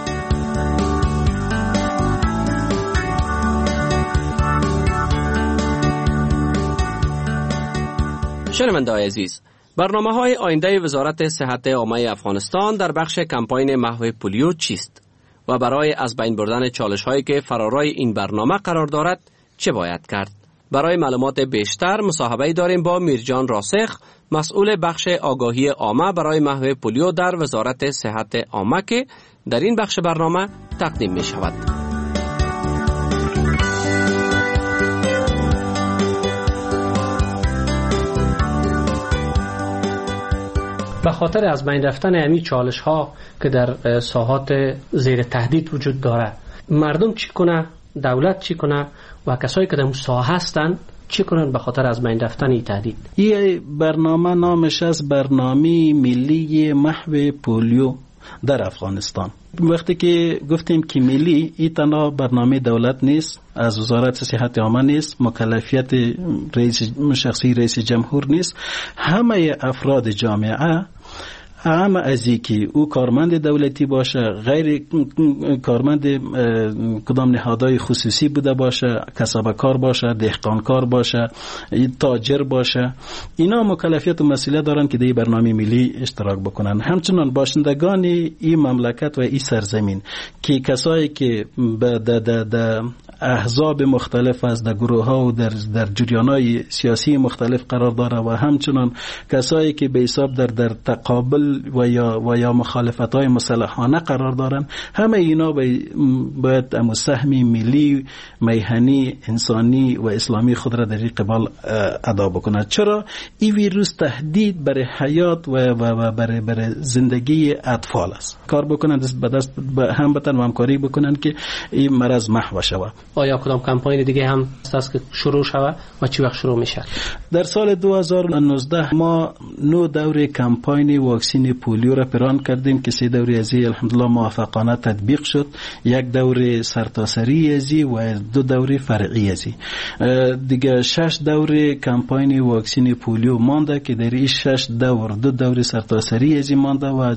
شنونده‌های عزیز، برنامه‌های آینده وزارت صحت عامه افغانستان در بخش کمپاین محو پولیو چیست و برای از بین بردن چالش‌هایی که فرارای این برنامه قرار دارد چه باید کرد؟ برای معلومات بیشتر مصاحبه‌ای داریم با میرجان راسخ، مسئول بخش آگاهی عامه برای محو پولیو در وزارت صحت عامه که در این بخش برنامه تقدیم می‌شود. به خاطر از بین رفتن همین چالش ها که در ساحات زیر تهدید وجود داره، مردم چی کنه، دولت چی کنه و کسایی که در اون ساحه هستن چی کنن به خاطر از بین رفتن این تهدید؟ این برنامه نامش از برنامه ملی محو پولیو در افغانستان. وقتی که گفتیم که ملی، این تنها برنامه دولت نیست، از وزارت صحت عامه نیست، مکلفیت شخصی رئیس جمهور نیست، همه افراد جامعه اما از اینکه او کارمند دولتی باشه، غیر کارمند کدام نهادهای خصوصی بوده باشه، کسب کار باشه، دهقان کار باشه، تاجر باشه، اینا مکلفیت و مسئولیت دارن که در برنامه ملی اشتراک بکنن. همچنان باشندگان این مملکت و این سرزمین که کسایی که در احزاب مختلف از در گروه ها و در جریان‌های سیاسی مختلف قرار داره و همچنان کسایی که به حساب در تقابل و یا مخالفت‌های مسلحانه قرار دارن، همه اینا باید سهم ملی، میهنی، انسانی و اسلامی خود را در این قبال ادا بکنند. چرا این ویروس تهدید برای حیات و برای زندگی اطفال است. کار بکنند دست به دست هم بتن و همکاری بکنند که این مرض محو شود. آیا کدام کمپاین دیگه هم است که شروع شود و چی وقت شروع میشه؟ در سال 2019 ما 9 دوره کمپاین واکسین پولیو را پیران کردیم که 3 دوره ازی الحمدلله موفقانه تطبیق شد. 1 دوره سرتاسری ازی و 2 دوره فرعی ازی. دیگه 6 دوره کمپاین واکسین پولیو مانده که در این 6 دور 2 دوره سرتاسری ازی مانده و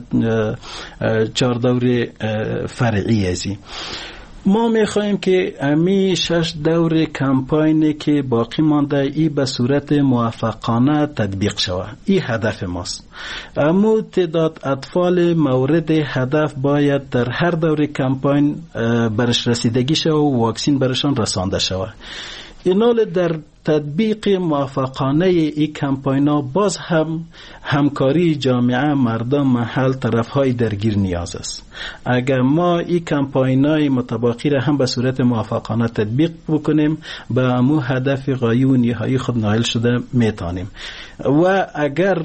4 دوره فرعی ازی. ما میخواهیم که امی 6 دور کمپاینی که باقی مانده ای به صورت موفقانه تطبیق شود. این هدف ماست. اما تعداد اطفال مورد هدف باید در هر دور کمپاین برش رسیدگی شود و واکسین برشان رسانده شود. اینال در تطبیق موفقانه این کمپاینا باز هم همکاری جامعه، مردم، محل، طرفهای درگیر نیاز است. اگر ما این کمپاینای متباقی را هم به صورت موفقانه تطبیق بکنیم به امو هدف غایی و نهایی خود نائل شده میتانیم. و اگر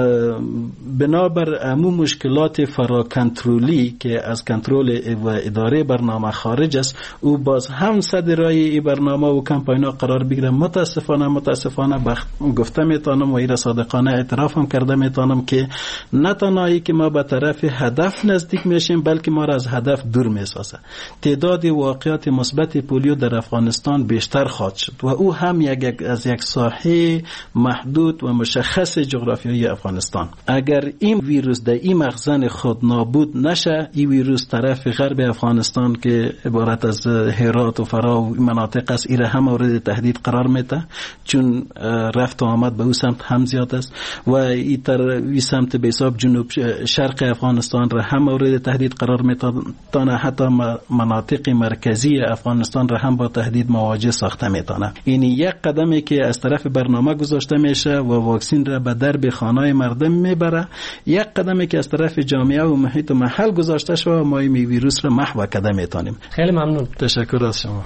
بنابر امو مشکلات فراکنترولی که از کنترل و اداره برنامه خارج است، او باز هم صدرای این برنامه و کمپاینا قرار بگیره، متاسفانه گفته میتونم و این صادقانه اعتراف هم کرده میتونم که نه تنهایی که ما به طرف هدف نزدیک میشیم بلکه ما را از هدف دور میسازه. تعداد واقعات مثبت پولیو در افغانستان بیشتر خواهد شد و او هم از یک ساحه محدود و مشخص جغرافیایی افغانستان. اگر این ویروس در این مخزن خود نابود نشه، این ویروس طرف غرب افغانستان که عبارت از هرات و فرا و مناطق است، ایره هم مورد تهدید قرار میده، چون رفت و آمد به او سمت هم زیاد است و این سمت به حساب جنوب شرق افغانستان را هم مورد تهدید قرار میتونه، حتی مناطق مرکزی افغانستان را هم با تهدید مواجه ساخته میتونه. این یک قدمی که از طرف برنامه گذاشته میشه و واکسین را به درب خانه مردم میبره، یک قدمی که از طرف جامعه و محیط و محل گذاشته شده و ما این ویروس را محو کرده میتونیم. خیلی ممنون. تشکر از شما.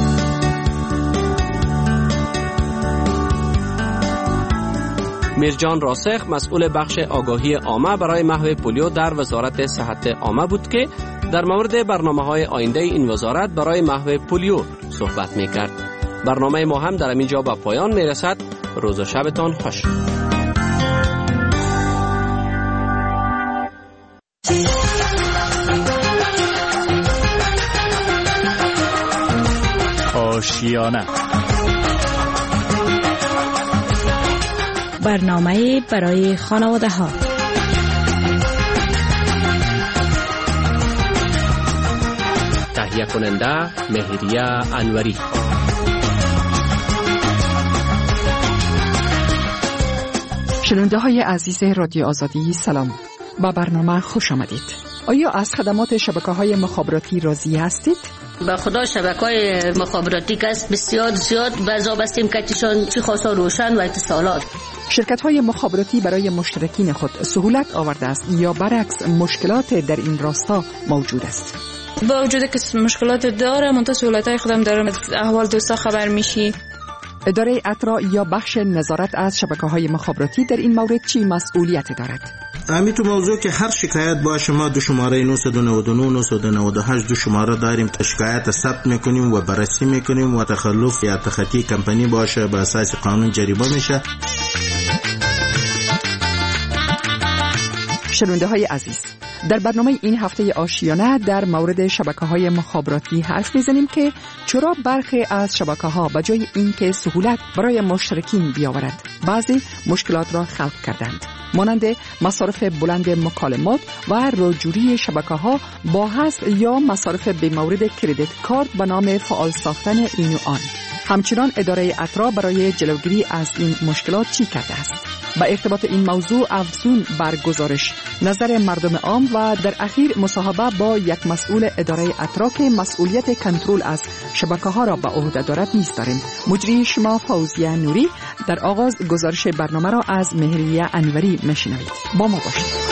میرجان راسخ مسئول بخش آگاهی عامه برای محو پولیو در وزارت صحت عامه بود که در مورد برنامه‌های آینده این وزارت برای محو پولیو صحبت می‌کرد. برنامه ما هم در اینجا به پایان میرسد. روز و شبتان خوش. آشیانه برنامه برای خانواده ها. تهیه کننده مهریه انوری. شنونده های عزیز رادیو آزادی سلام، با برنامه خوش آمدید. آیا از خدمات شبکه‌های مخابراتی راضی هستید؟ به خدا شبکه‌های مخابراتی که بسیار زیاد بذاب هستیم که چی خاصا روشن و اتصالات. شرکت‌های مخابراتی برای مشترکین خود سهولت آورده است یا برعکس مشکلات در این راستا موجود است؟ با وجود که مشکلات داره منتها سهولت‌های خودم دارم، احوال دوستا خبر میشی. اداره اترا یا بخش نظارت از شبکه‌های مخابراتی در این مورد چی مسئولیت دارد؟ امی تو موضوع که هر شکایت باشه ما دو شماره 999 998 دو شماره داریم، شکایت ثبت میکنیم و بررسی میکنیم و تخلف یا تخطی کمپانی باشه به اساس قانون جریمه میشه. شنونده های عزیز، در برنامه این هفته آشیانه در مورد شبکه‌های مخابراتی حرف می‌زنیم که چرا برخی از شبکه‌ها به جای اینکه سهولت برای مشترکین بیاورد، بعضی مشکلات را خلق کردند، مانند مصارف بلند مکالمات و رجوعی شبکه‌ها با حذف یا مصارف بی‌مورد کریدیت کارت به نام فعال ساختن این و آن. همچنان اداره اترا برای جلوگیری از این مشکلات چی کرده است؟ با ارتباط این موضوع افزون بر گزارش نظر مردم عام و در اخیر مصاحبه با یک مسئول اداره اترا که مسئولیت کنترل از شبکه‌ها را به عهده دارد نیز داریم. مجری شما فوزیه نوری. در آغاز گزارش برنامه را از مهریه انوری میشنوید. با ما باشید.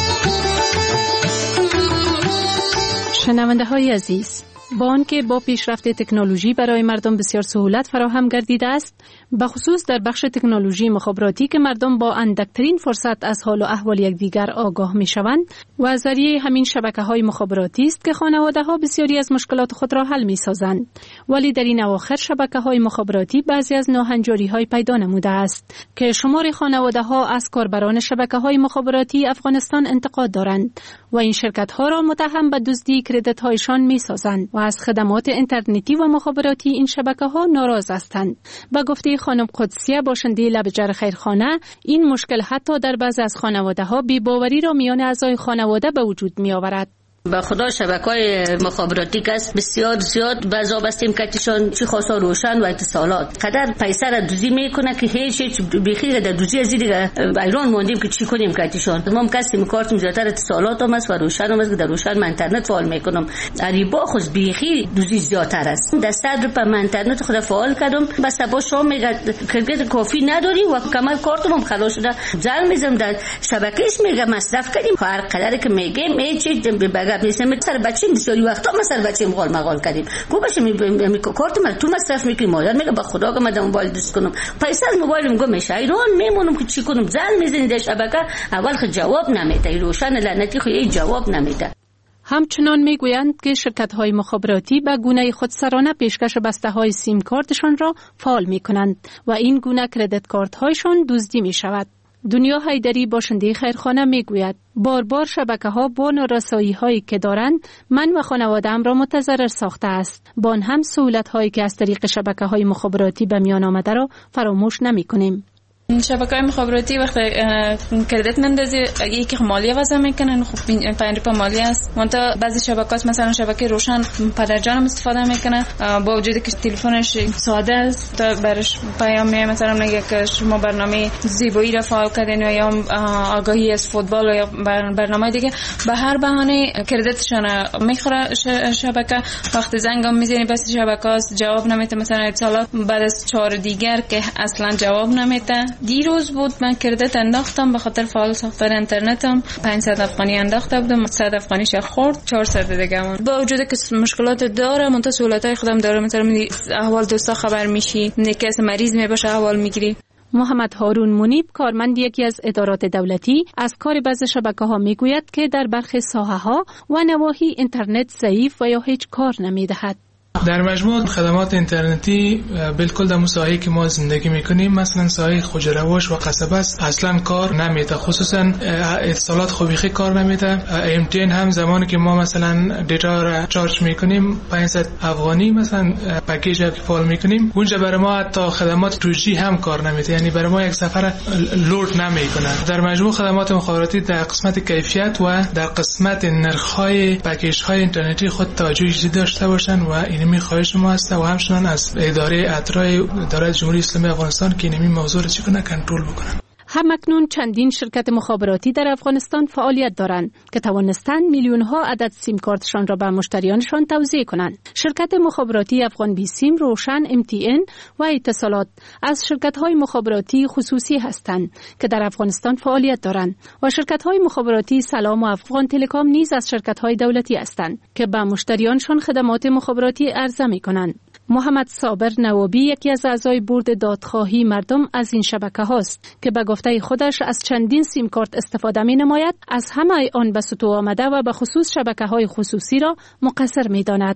شنونده های عزیز، با آنکه با پیشرفت تکنولوژی برای مردم بسیار سهولت فراهم گردیده است، به خصوص در بخش تکنولوژی مخابراتی که مردم با اندکترین فرصت از حال و احوال یکدیگر آگاه می شوند و از ذریعه همین شبکه‌های مخابراتی است که خانواده‌ها بسیاری از مشکلات خود را حل می سازند. ولی در این اواخر شبکه‌های مخابراتی بعضی از ناهنجاری‌های پیدا نموده است که شمار خانواده‌ها از کاربران شبکه‌های مخابراتی افغانستان انتقاد دارند و این شرکت‌ها را متهم به دزدی کردیت‌هایشان می سازند و از خدمات اینترنتی و مخابراتی این شبکه‌ها ناراض هستند. به گفته خانم قدسیه باشنده لبجر خیرخانه، این مشکل حتی در بعضی از خانواده‌ها بی‌باوری را میان اعضای خانواده به وجود می‌آورد. به خدا شبکه‌های مخابراتی است بسیار زیاد بازا بستیم کتیشان چی خاصا روشن و اتصالات قدر پیسه را دوزی میکنه که هیچ بخیر در دوزی از دیگه ایران موندیم که چی کنیم کتیشان. ما کسیم کارتم زیاتر اتصالات هم است و روشن هم است که در روشن من اینترنت فعال میکنم. ریبا خود بخیر دوزی زیاتر است. در 100 روپیه من اینترنت خود فعال کردم بس با شام میگه کردیت کافی نداری و کامل کارتم هم خلاص شده. زل میزم در شبکهش میگه مصرف کردیم هر قدر که میگه میچ میسم سر بچه‌م بسیاری وقتا ما سر بچه‌م مغال کردیم کو باشه کارت من تو مصرف میکنم مادر میگه به خدا که من موبایل دست کنم پیسه از موبایلم گم میشه ایران میمونم که چی کنم زل میزنید در شبکه اول خود جواب نمیده روشن لعنتی خو جواب نمیده. همچنان میگویند که شرکت‌های مخابراتی به گونه خودسرانه پیشکش بسته‌های سیم کارتشان را فعال می‌کنند و این گونه کردیت کارت‌هایشان دزدی می‌شود. دنیا حیدری باشنده خیرخانه میگوید بار شبکه‌ها با نارسایی‌هایی که دارند من و خانواده‌ام را متضرر ساخته است. با آن هم سهولت‌هایی که از طریق شبکه‌های مخابراتی به میان آمده را فراموش نمی‌کنیم. شبکه‌های مخابراتی وقتی کردیت نمی‌دازی یکی مالیه وضع میکنن خب 5 روپیه مالیه است. منتها بعضی شبکه‌ها مثلا شبکه روشن پدرجان استفاده میکنه با وجودی که تلفنش ساده است تا برش پیام میاد مثلا میگه که شما برنامه زیبایی را فعال کردین یا آگاهی از فوتبال یا برنامه دیگه به هر بهانه کردیتشون میخوره شبکه. وقتی زنگم میزنی بس شبکه جواب نمیده مثلا اتصالات بعد از 4 دیگر که اصلا جواب نمیده. دیروز بود من کردیت انداختم به خاطر فعال ساختن اینترنتم 500 افغانی انداخته بودم 100 افغانیش خورد 400 دیگه من با وجودی که مشکلات داره منتها سهولتای خودم داره مثلا احوال دوستا خبر میشی نکس مریض میباشه احوال میگیری. محمد هارون منیب کارمند یکی از ادارات دولتی از کار بعضی شبکه‌ها میگوید که در برخی ساحه‌ها و نواحی اینترنت ضعیف و یا هیچ کار نمیدهد. در مجموع خدمات اینترنتی بالکل در ساحه‌ای که ما زندگی میکنیم مثلا ساحه خوجرواش و قصبه اصلا کار نمیده، خصوصا اتصالات خوبیخی کار نمیده. MTN هم زمانی که ما مثلا دیتا را چارج میکنیم 500 افغانی مثلا پکیج که فعال میکنیم اونجا برای ما حتی خدمات 2G هم کار نمیده، یعنی برای ما یک سفر لود نمیکنه. در مجموع خدمات مخابراتی در قسمت کیفیت و در قسمت نرخ‌های پکیج‌های اینترنتی خود توجه جدی داشته باشن و این خواهش ما است و همچنان از اداره اداره جمهوری اسلامی افغانستان که این موضوع را چگونه کنترل بکنن. همکنون چندین شرکت مخابراتی در افغانستان فعالیت دارند که توانستند میلیون‌ها عدد سیم کارتشان را به مشتریانشان توزیع کنند. شرکت مخابراتی افغان بی سیم، روشن، MTN و اتصالات از شرکت‌های مخابراتی خصوصی هستند که در افغانستان فعالیت دارند و شرکت‌های مخابراتی سلام و افغان تلکام نیز از شرکت‌های دولتی هستند که به مشتریانشان خدمات مخابراتی عرضه می‌کنند. محمد صابر نوابی یکی از اعضای بورد دادخواهی مردم از این شبکه هاست که به گفته خودش از چندین سیم کارت استفاده می نماید، از همه آن به سطوح آمده و به خصوص شبکه های خصوصی را مقصر می داند.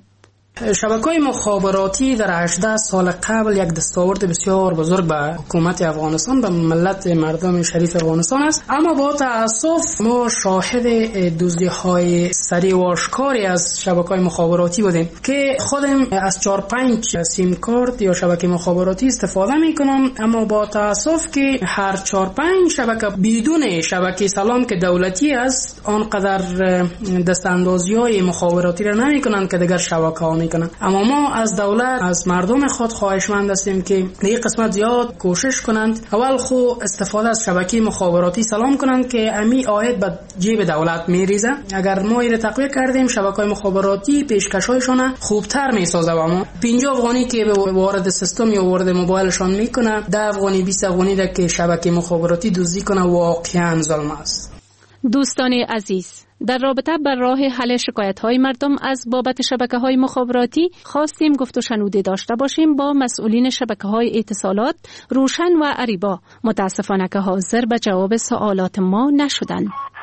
شبکه‌های مخابراتی در 18 سال قبل یک دستاورد بسیار بزرگ به حکومت افغانستان، به ملت مردم شریف افغانستان است، اما با تأسف ما شاهد دزدی‌های سریع و آشکاری از شبکه‌های مخابراتی بودیم که خودم از 4-5 سیم کارت یا شبکه مخابراتی استفاده می‌کنم، اما با تأسف که هر 4-5 شبکه بدون شبکه سلام که دولتی است آنقدر دستاندازی‌های مخابراتی را نمی‌کنند که دیگر شبکه‌ها می‌کنند. اما ما از دولت، از مردم خود خواهشمند هستیم که در این قسمت زیاد کوشش کنند. اول خو استفاده از شبکه مخابراتی سلام کنند که امی آید به جیب دولت میریزه. اگر ما این تقویه کردیم شبکه‌های مخابراتی پیشکش‌هایشون خوبتر میسازه و ما 50 افغانی که به وارد سیستم یا وارد موبایلشان میکنه 10 افغانی 20 افغانی ده که شبکه مخابراتی دزدی کنه واقعا ظلم است. دوستان عزیز، در رابطه بر راه حل شکایت‌های مردم از بابت شبکه‌های مخابراتی خواستیم گفت و شنوده داشته باشیم با مسئولین شبکه‌های اتصالات روشن و اریبا. متاسفانه که حاضر به جواب سوالات ما نشدند.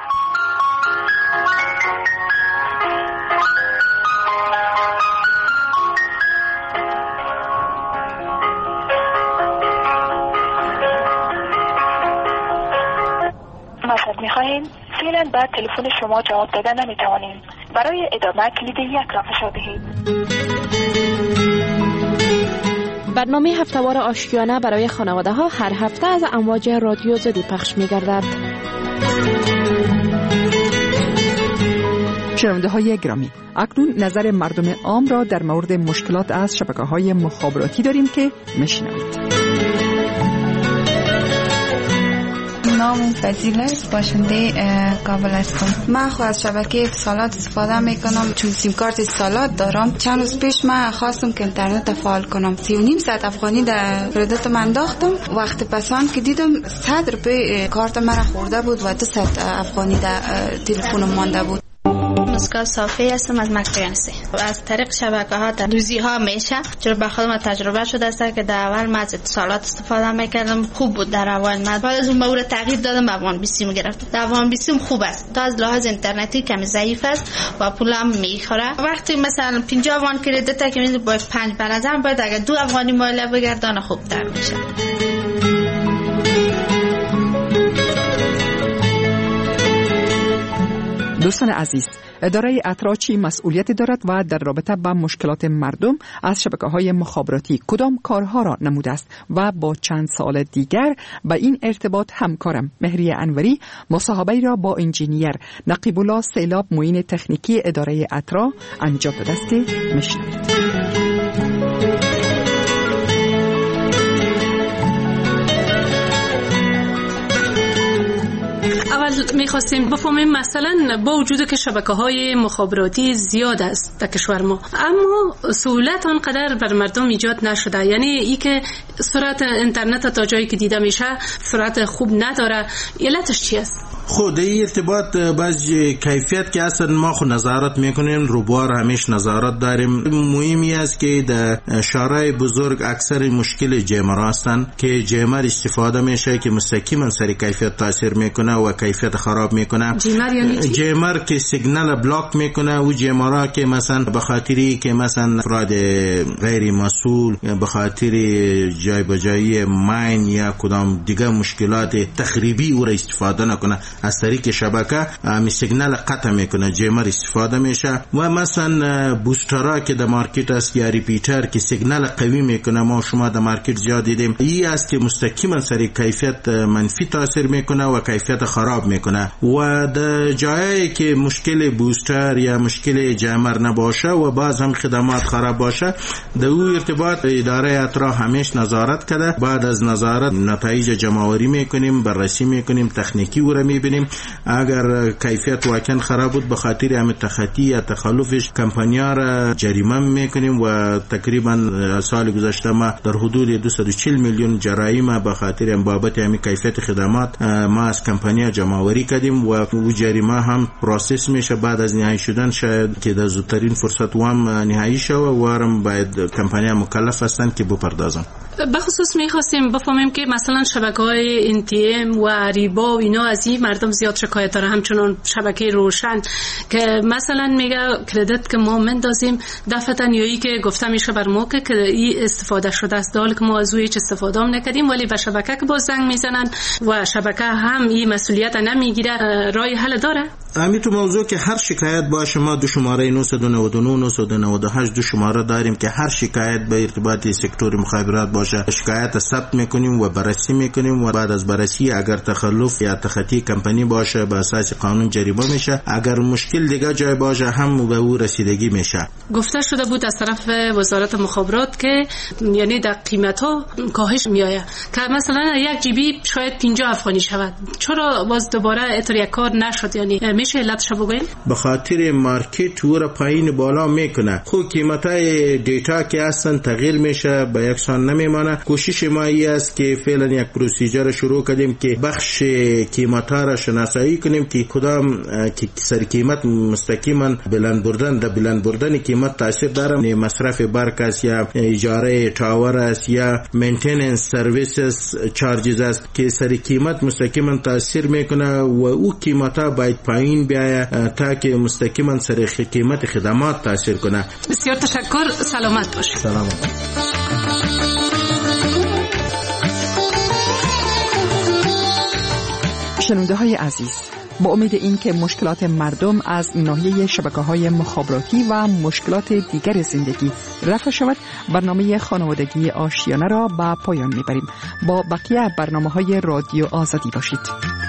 مطلب می‌خواهیم؟ فعلا بعد تلفن شما جواب داده نمی‌توانیم. برای ادامه کلید 1 را فشار دهید. برنامه هفته‌وار آشیانه برای خانواده‌ها هر هفته از امواج رادیو زدی پخش می‌گردد. شنونده‌های گرامی، اکنون نظر مردم عام را در مورد مشکلات از شبکه‌های مخابراتی داریم که میشنوید. نام فضیل است، باشنده کابل هستم. من خود از شبکه اتصالات استفاده میکنم چون سیم کارت اتصالات دارم. چند روز پیش من خواستم که اینترنت فعال کنم، 3.5 ساعت افغانی در کردیت من انداختم. وقت پسان که دیدم 100 روپیه کارت مرا خورده بود و 2 ساعت افغانی در تلفنم مانده بود. مسکا صافی هستم از مکترنسی. از طریق شبکه‌ها دزدی ها میشه، چون به خودم تجربه شده است که در اول من از اتصالات استفاده میکردم، خوب بود. در اول من بعد از اون مورد تغییر دادم، افغان 20 گرفتم. در افغان 20 خوب است، تا از لحاظ اینترنتی کمی ضعیف است و پولم میخوره. وقتی مثلا 50 افغان کردیت که میز با 5 بلدم باید اگه 2 افغانی مایل بگردان خوبتر میشه. دوستان عزیز، اداره اترا چی مسئولیت دارد و در رابطه با مشکلات مردم از شبکه‌های مخابراتی کدام کارها را نموده است و با چند سال دیگر به این ارتباط همکارم مهری انوری مصاحبه را با انجینیر نقیب الله سیلاب معین تکنیکی اداره اترا انجام داده است. میشنوید. اول میخواستیم بفهمیم مثلا با وجود که شبکه‌های مخابراتی زیاد است در کشور ما، اما سهولت آنقدر بر مردم ایجاد نشده. یعنی ای که سرعت اینترنت تا جایی که دیده میشه سرعت خوب نداره. علتش چی است؟ خود این ارتباط باز کیفیت که اصلا ما خود نظارت میکنیم، روبار همیش نظارت داریم. مهمی است که در شهرهای بزرگ اکثر مشکل جیمر هستند که جیمر استفاده میشه که مستقیما سر کیفیت تاثیر میکنه و کیفیت خراب میکنه. جیمر یعنی چی؟ جیمر که سیگنال بلاک میکنه و جیمرها که مثلا به خاطری که مثلا افراد غیر مسئول به خاطر جای بجایی ماین یا کدام دیگه مشکلات تخریبی او را استفاده نکنه، از طریق شبکه می سیگنال قطع میکنه، جیمر استفاده میشه. و مثلا بوسترها که در مارکت است یا ریپیتر که سیگنال قوی میکنه، ما شما در مارکت زیاد دیدیم، این است که مستقیما سر کیفیت منفی تاثیر میکنه و کیفیت خراب میکنه. و در جایی که مشکل بوستر یا مشکل جیمر نباشه و باز هم خدمات خراب باشه، در او ارتباط اداره اترا همیش نظارت کرده. بعد از نظارت نتایج جمع‌آوری میکنیم، بررسی میکنیم، تکنیکی او را میبینیم. اگر کیفیت واقعا خراب بود به خاطر همین تخطی یا تخلفش کمپانی‌ها را جریمه میکنیم و تقریبا سال گذشته ما در حدود 240 میلیون جرایم به خاطر این بابت همین کیفیت خدمات ما از کمپانی‌ها جمع‌آوری کردیم و او جریمه هم پروسس میشه. بعد از نهایی شدن شاید که در زودترین فرصت و هم نهایی شود و هم باید کمپانی‌ها مکلف هستند که بپردازن. بخصوص میخواستیم بفهمیم که مثلا شبکه‌های NTM و ریبا و اینا از این مردم زیاد شکایت داره، همچنان شبکه روشن که مثلا میگه کردیت که ما مندازیم دفعه نیایی که گفته میشه بر ما که این استفاده شده است، حالی که ما از هیچ استفاده هم نکردیم، ولی به شبکه که باز زنگ میزنن و شبکه هم این مسئولیت نمیگیره. راه حل داره؟ همین تو موضوع که هر شکایت باشه ما دو شماره 999 998 دو شماره داریم که هر شکایت به ارتباط سکتور مخابرات باشه شکایت ثبت میکنیم و بررسی میکنیم و بعد از بررسی اگر تخلف یا تخطی کمپانی باشه به اساس قانون جریمه میشه، اگر مشکل دیگه جای باشه هم به او رسیدگی میشه. گفته شده بود از طرف وزارت مخابرات که یعنی در قیمت ها کاهش میآید که مثلا یک جیبی شاید 50 افغانی شود، چرا باز دوباره اتر یک کار نشد؟ یعنی میشه علتش بگوین؟ به خاطر مارکت ور پایین بالا میکنه، خود قیمتای دیتا که اصلا تغییر میشه به یکسان نمیمانه. کوشش ما ای است که فعلا یک پروسیجر شروع کردیم که بخش قیمتا را شناسایی کنیم که کدام که سر قیمت مستقیما بلند بردن قیمت تاثیر داره، مصرف برق است یا اجاره تاور است یا مینتیننس سرویسز چارجز است که سر قیمت مستقیما تاثیر میکنه و او قیمتا باید پایین بیاید تا که مستقیما سر قیمت خدمات تاثیر کنه. بسیار تشکر، سلامت باشید. سلامت. شنونده های عزیز، با امید این که مشکلات مردم از ناحیه شبکه‌های مخابراتی و مشکلات دیگر زندگی رفع شود، برنامه خانوادگی آشیانه را به پایان میبریم. با بقیه برنامه‌های رادیو آزادی باشید.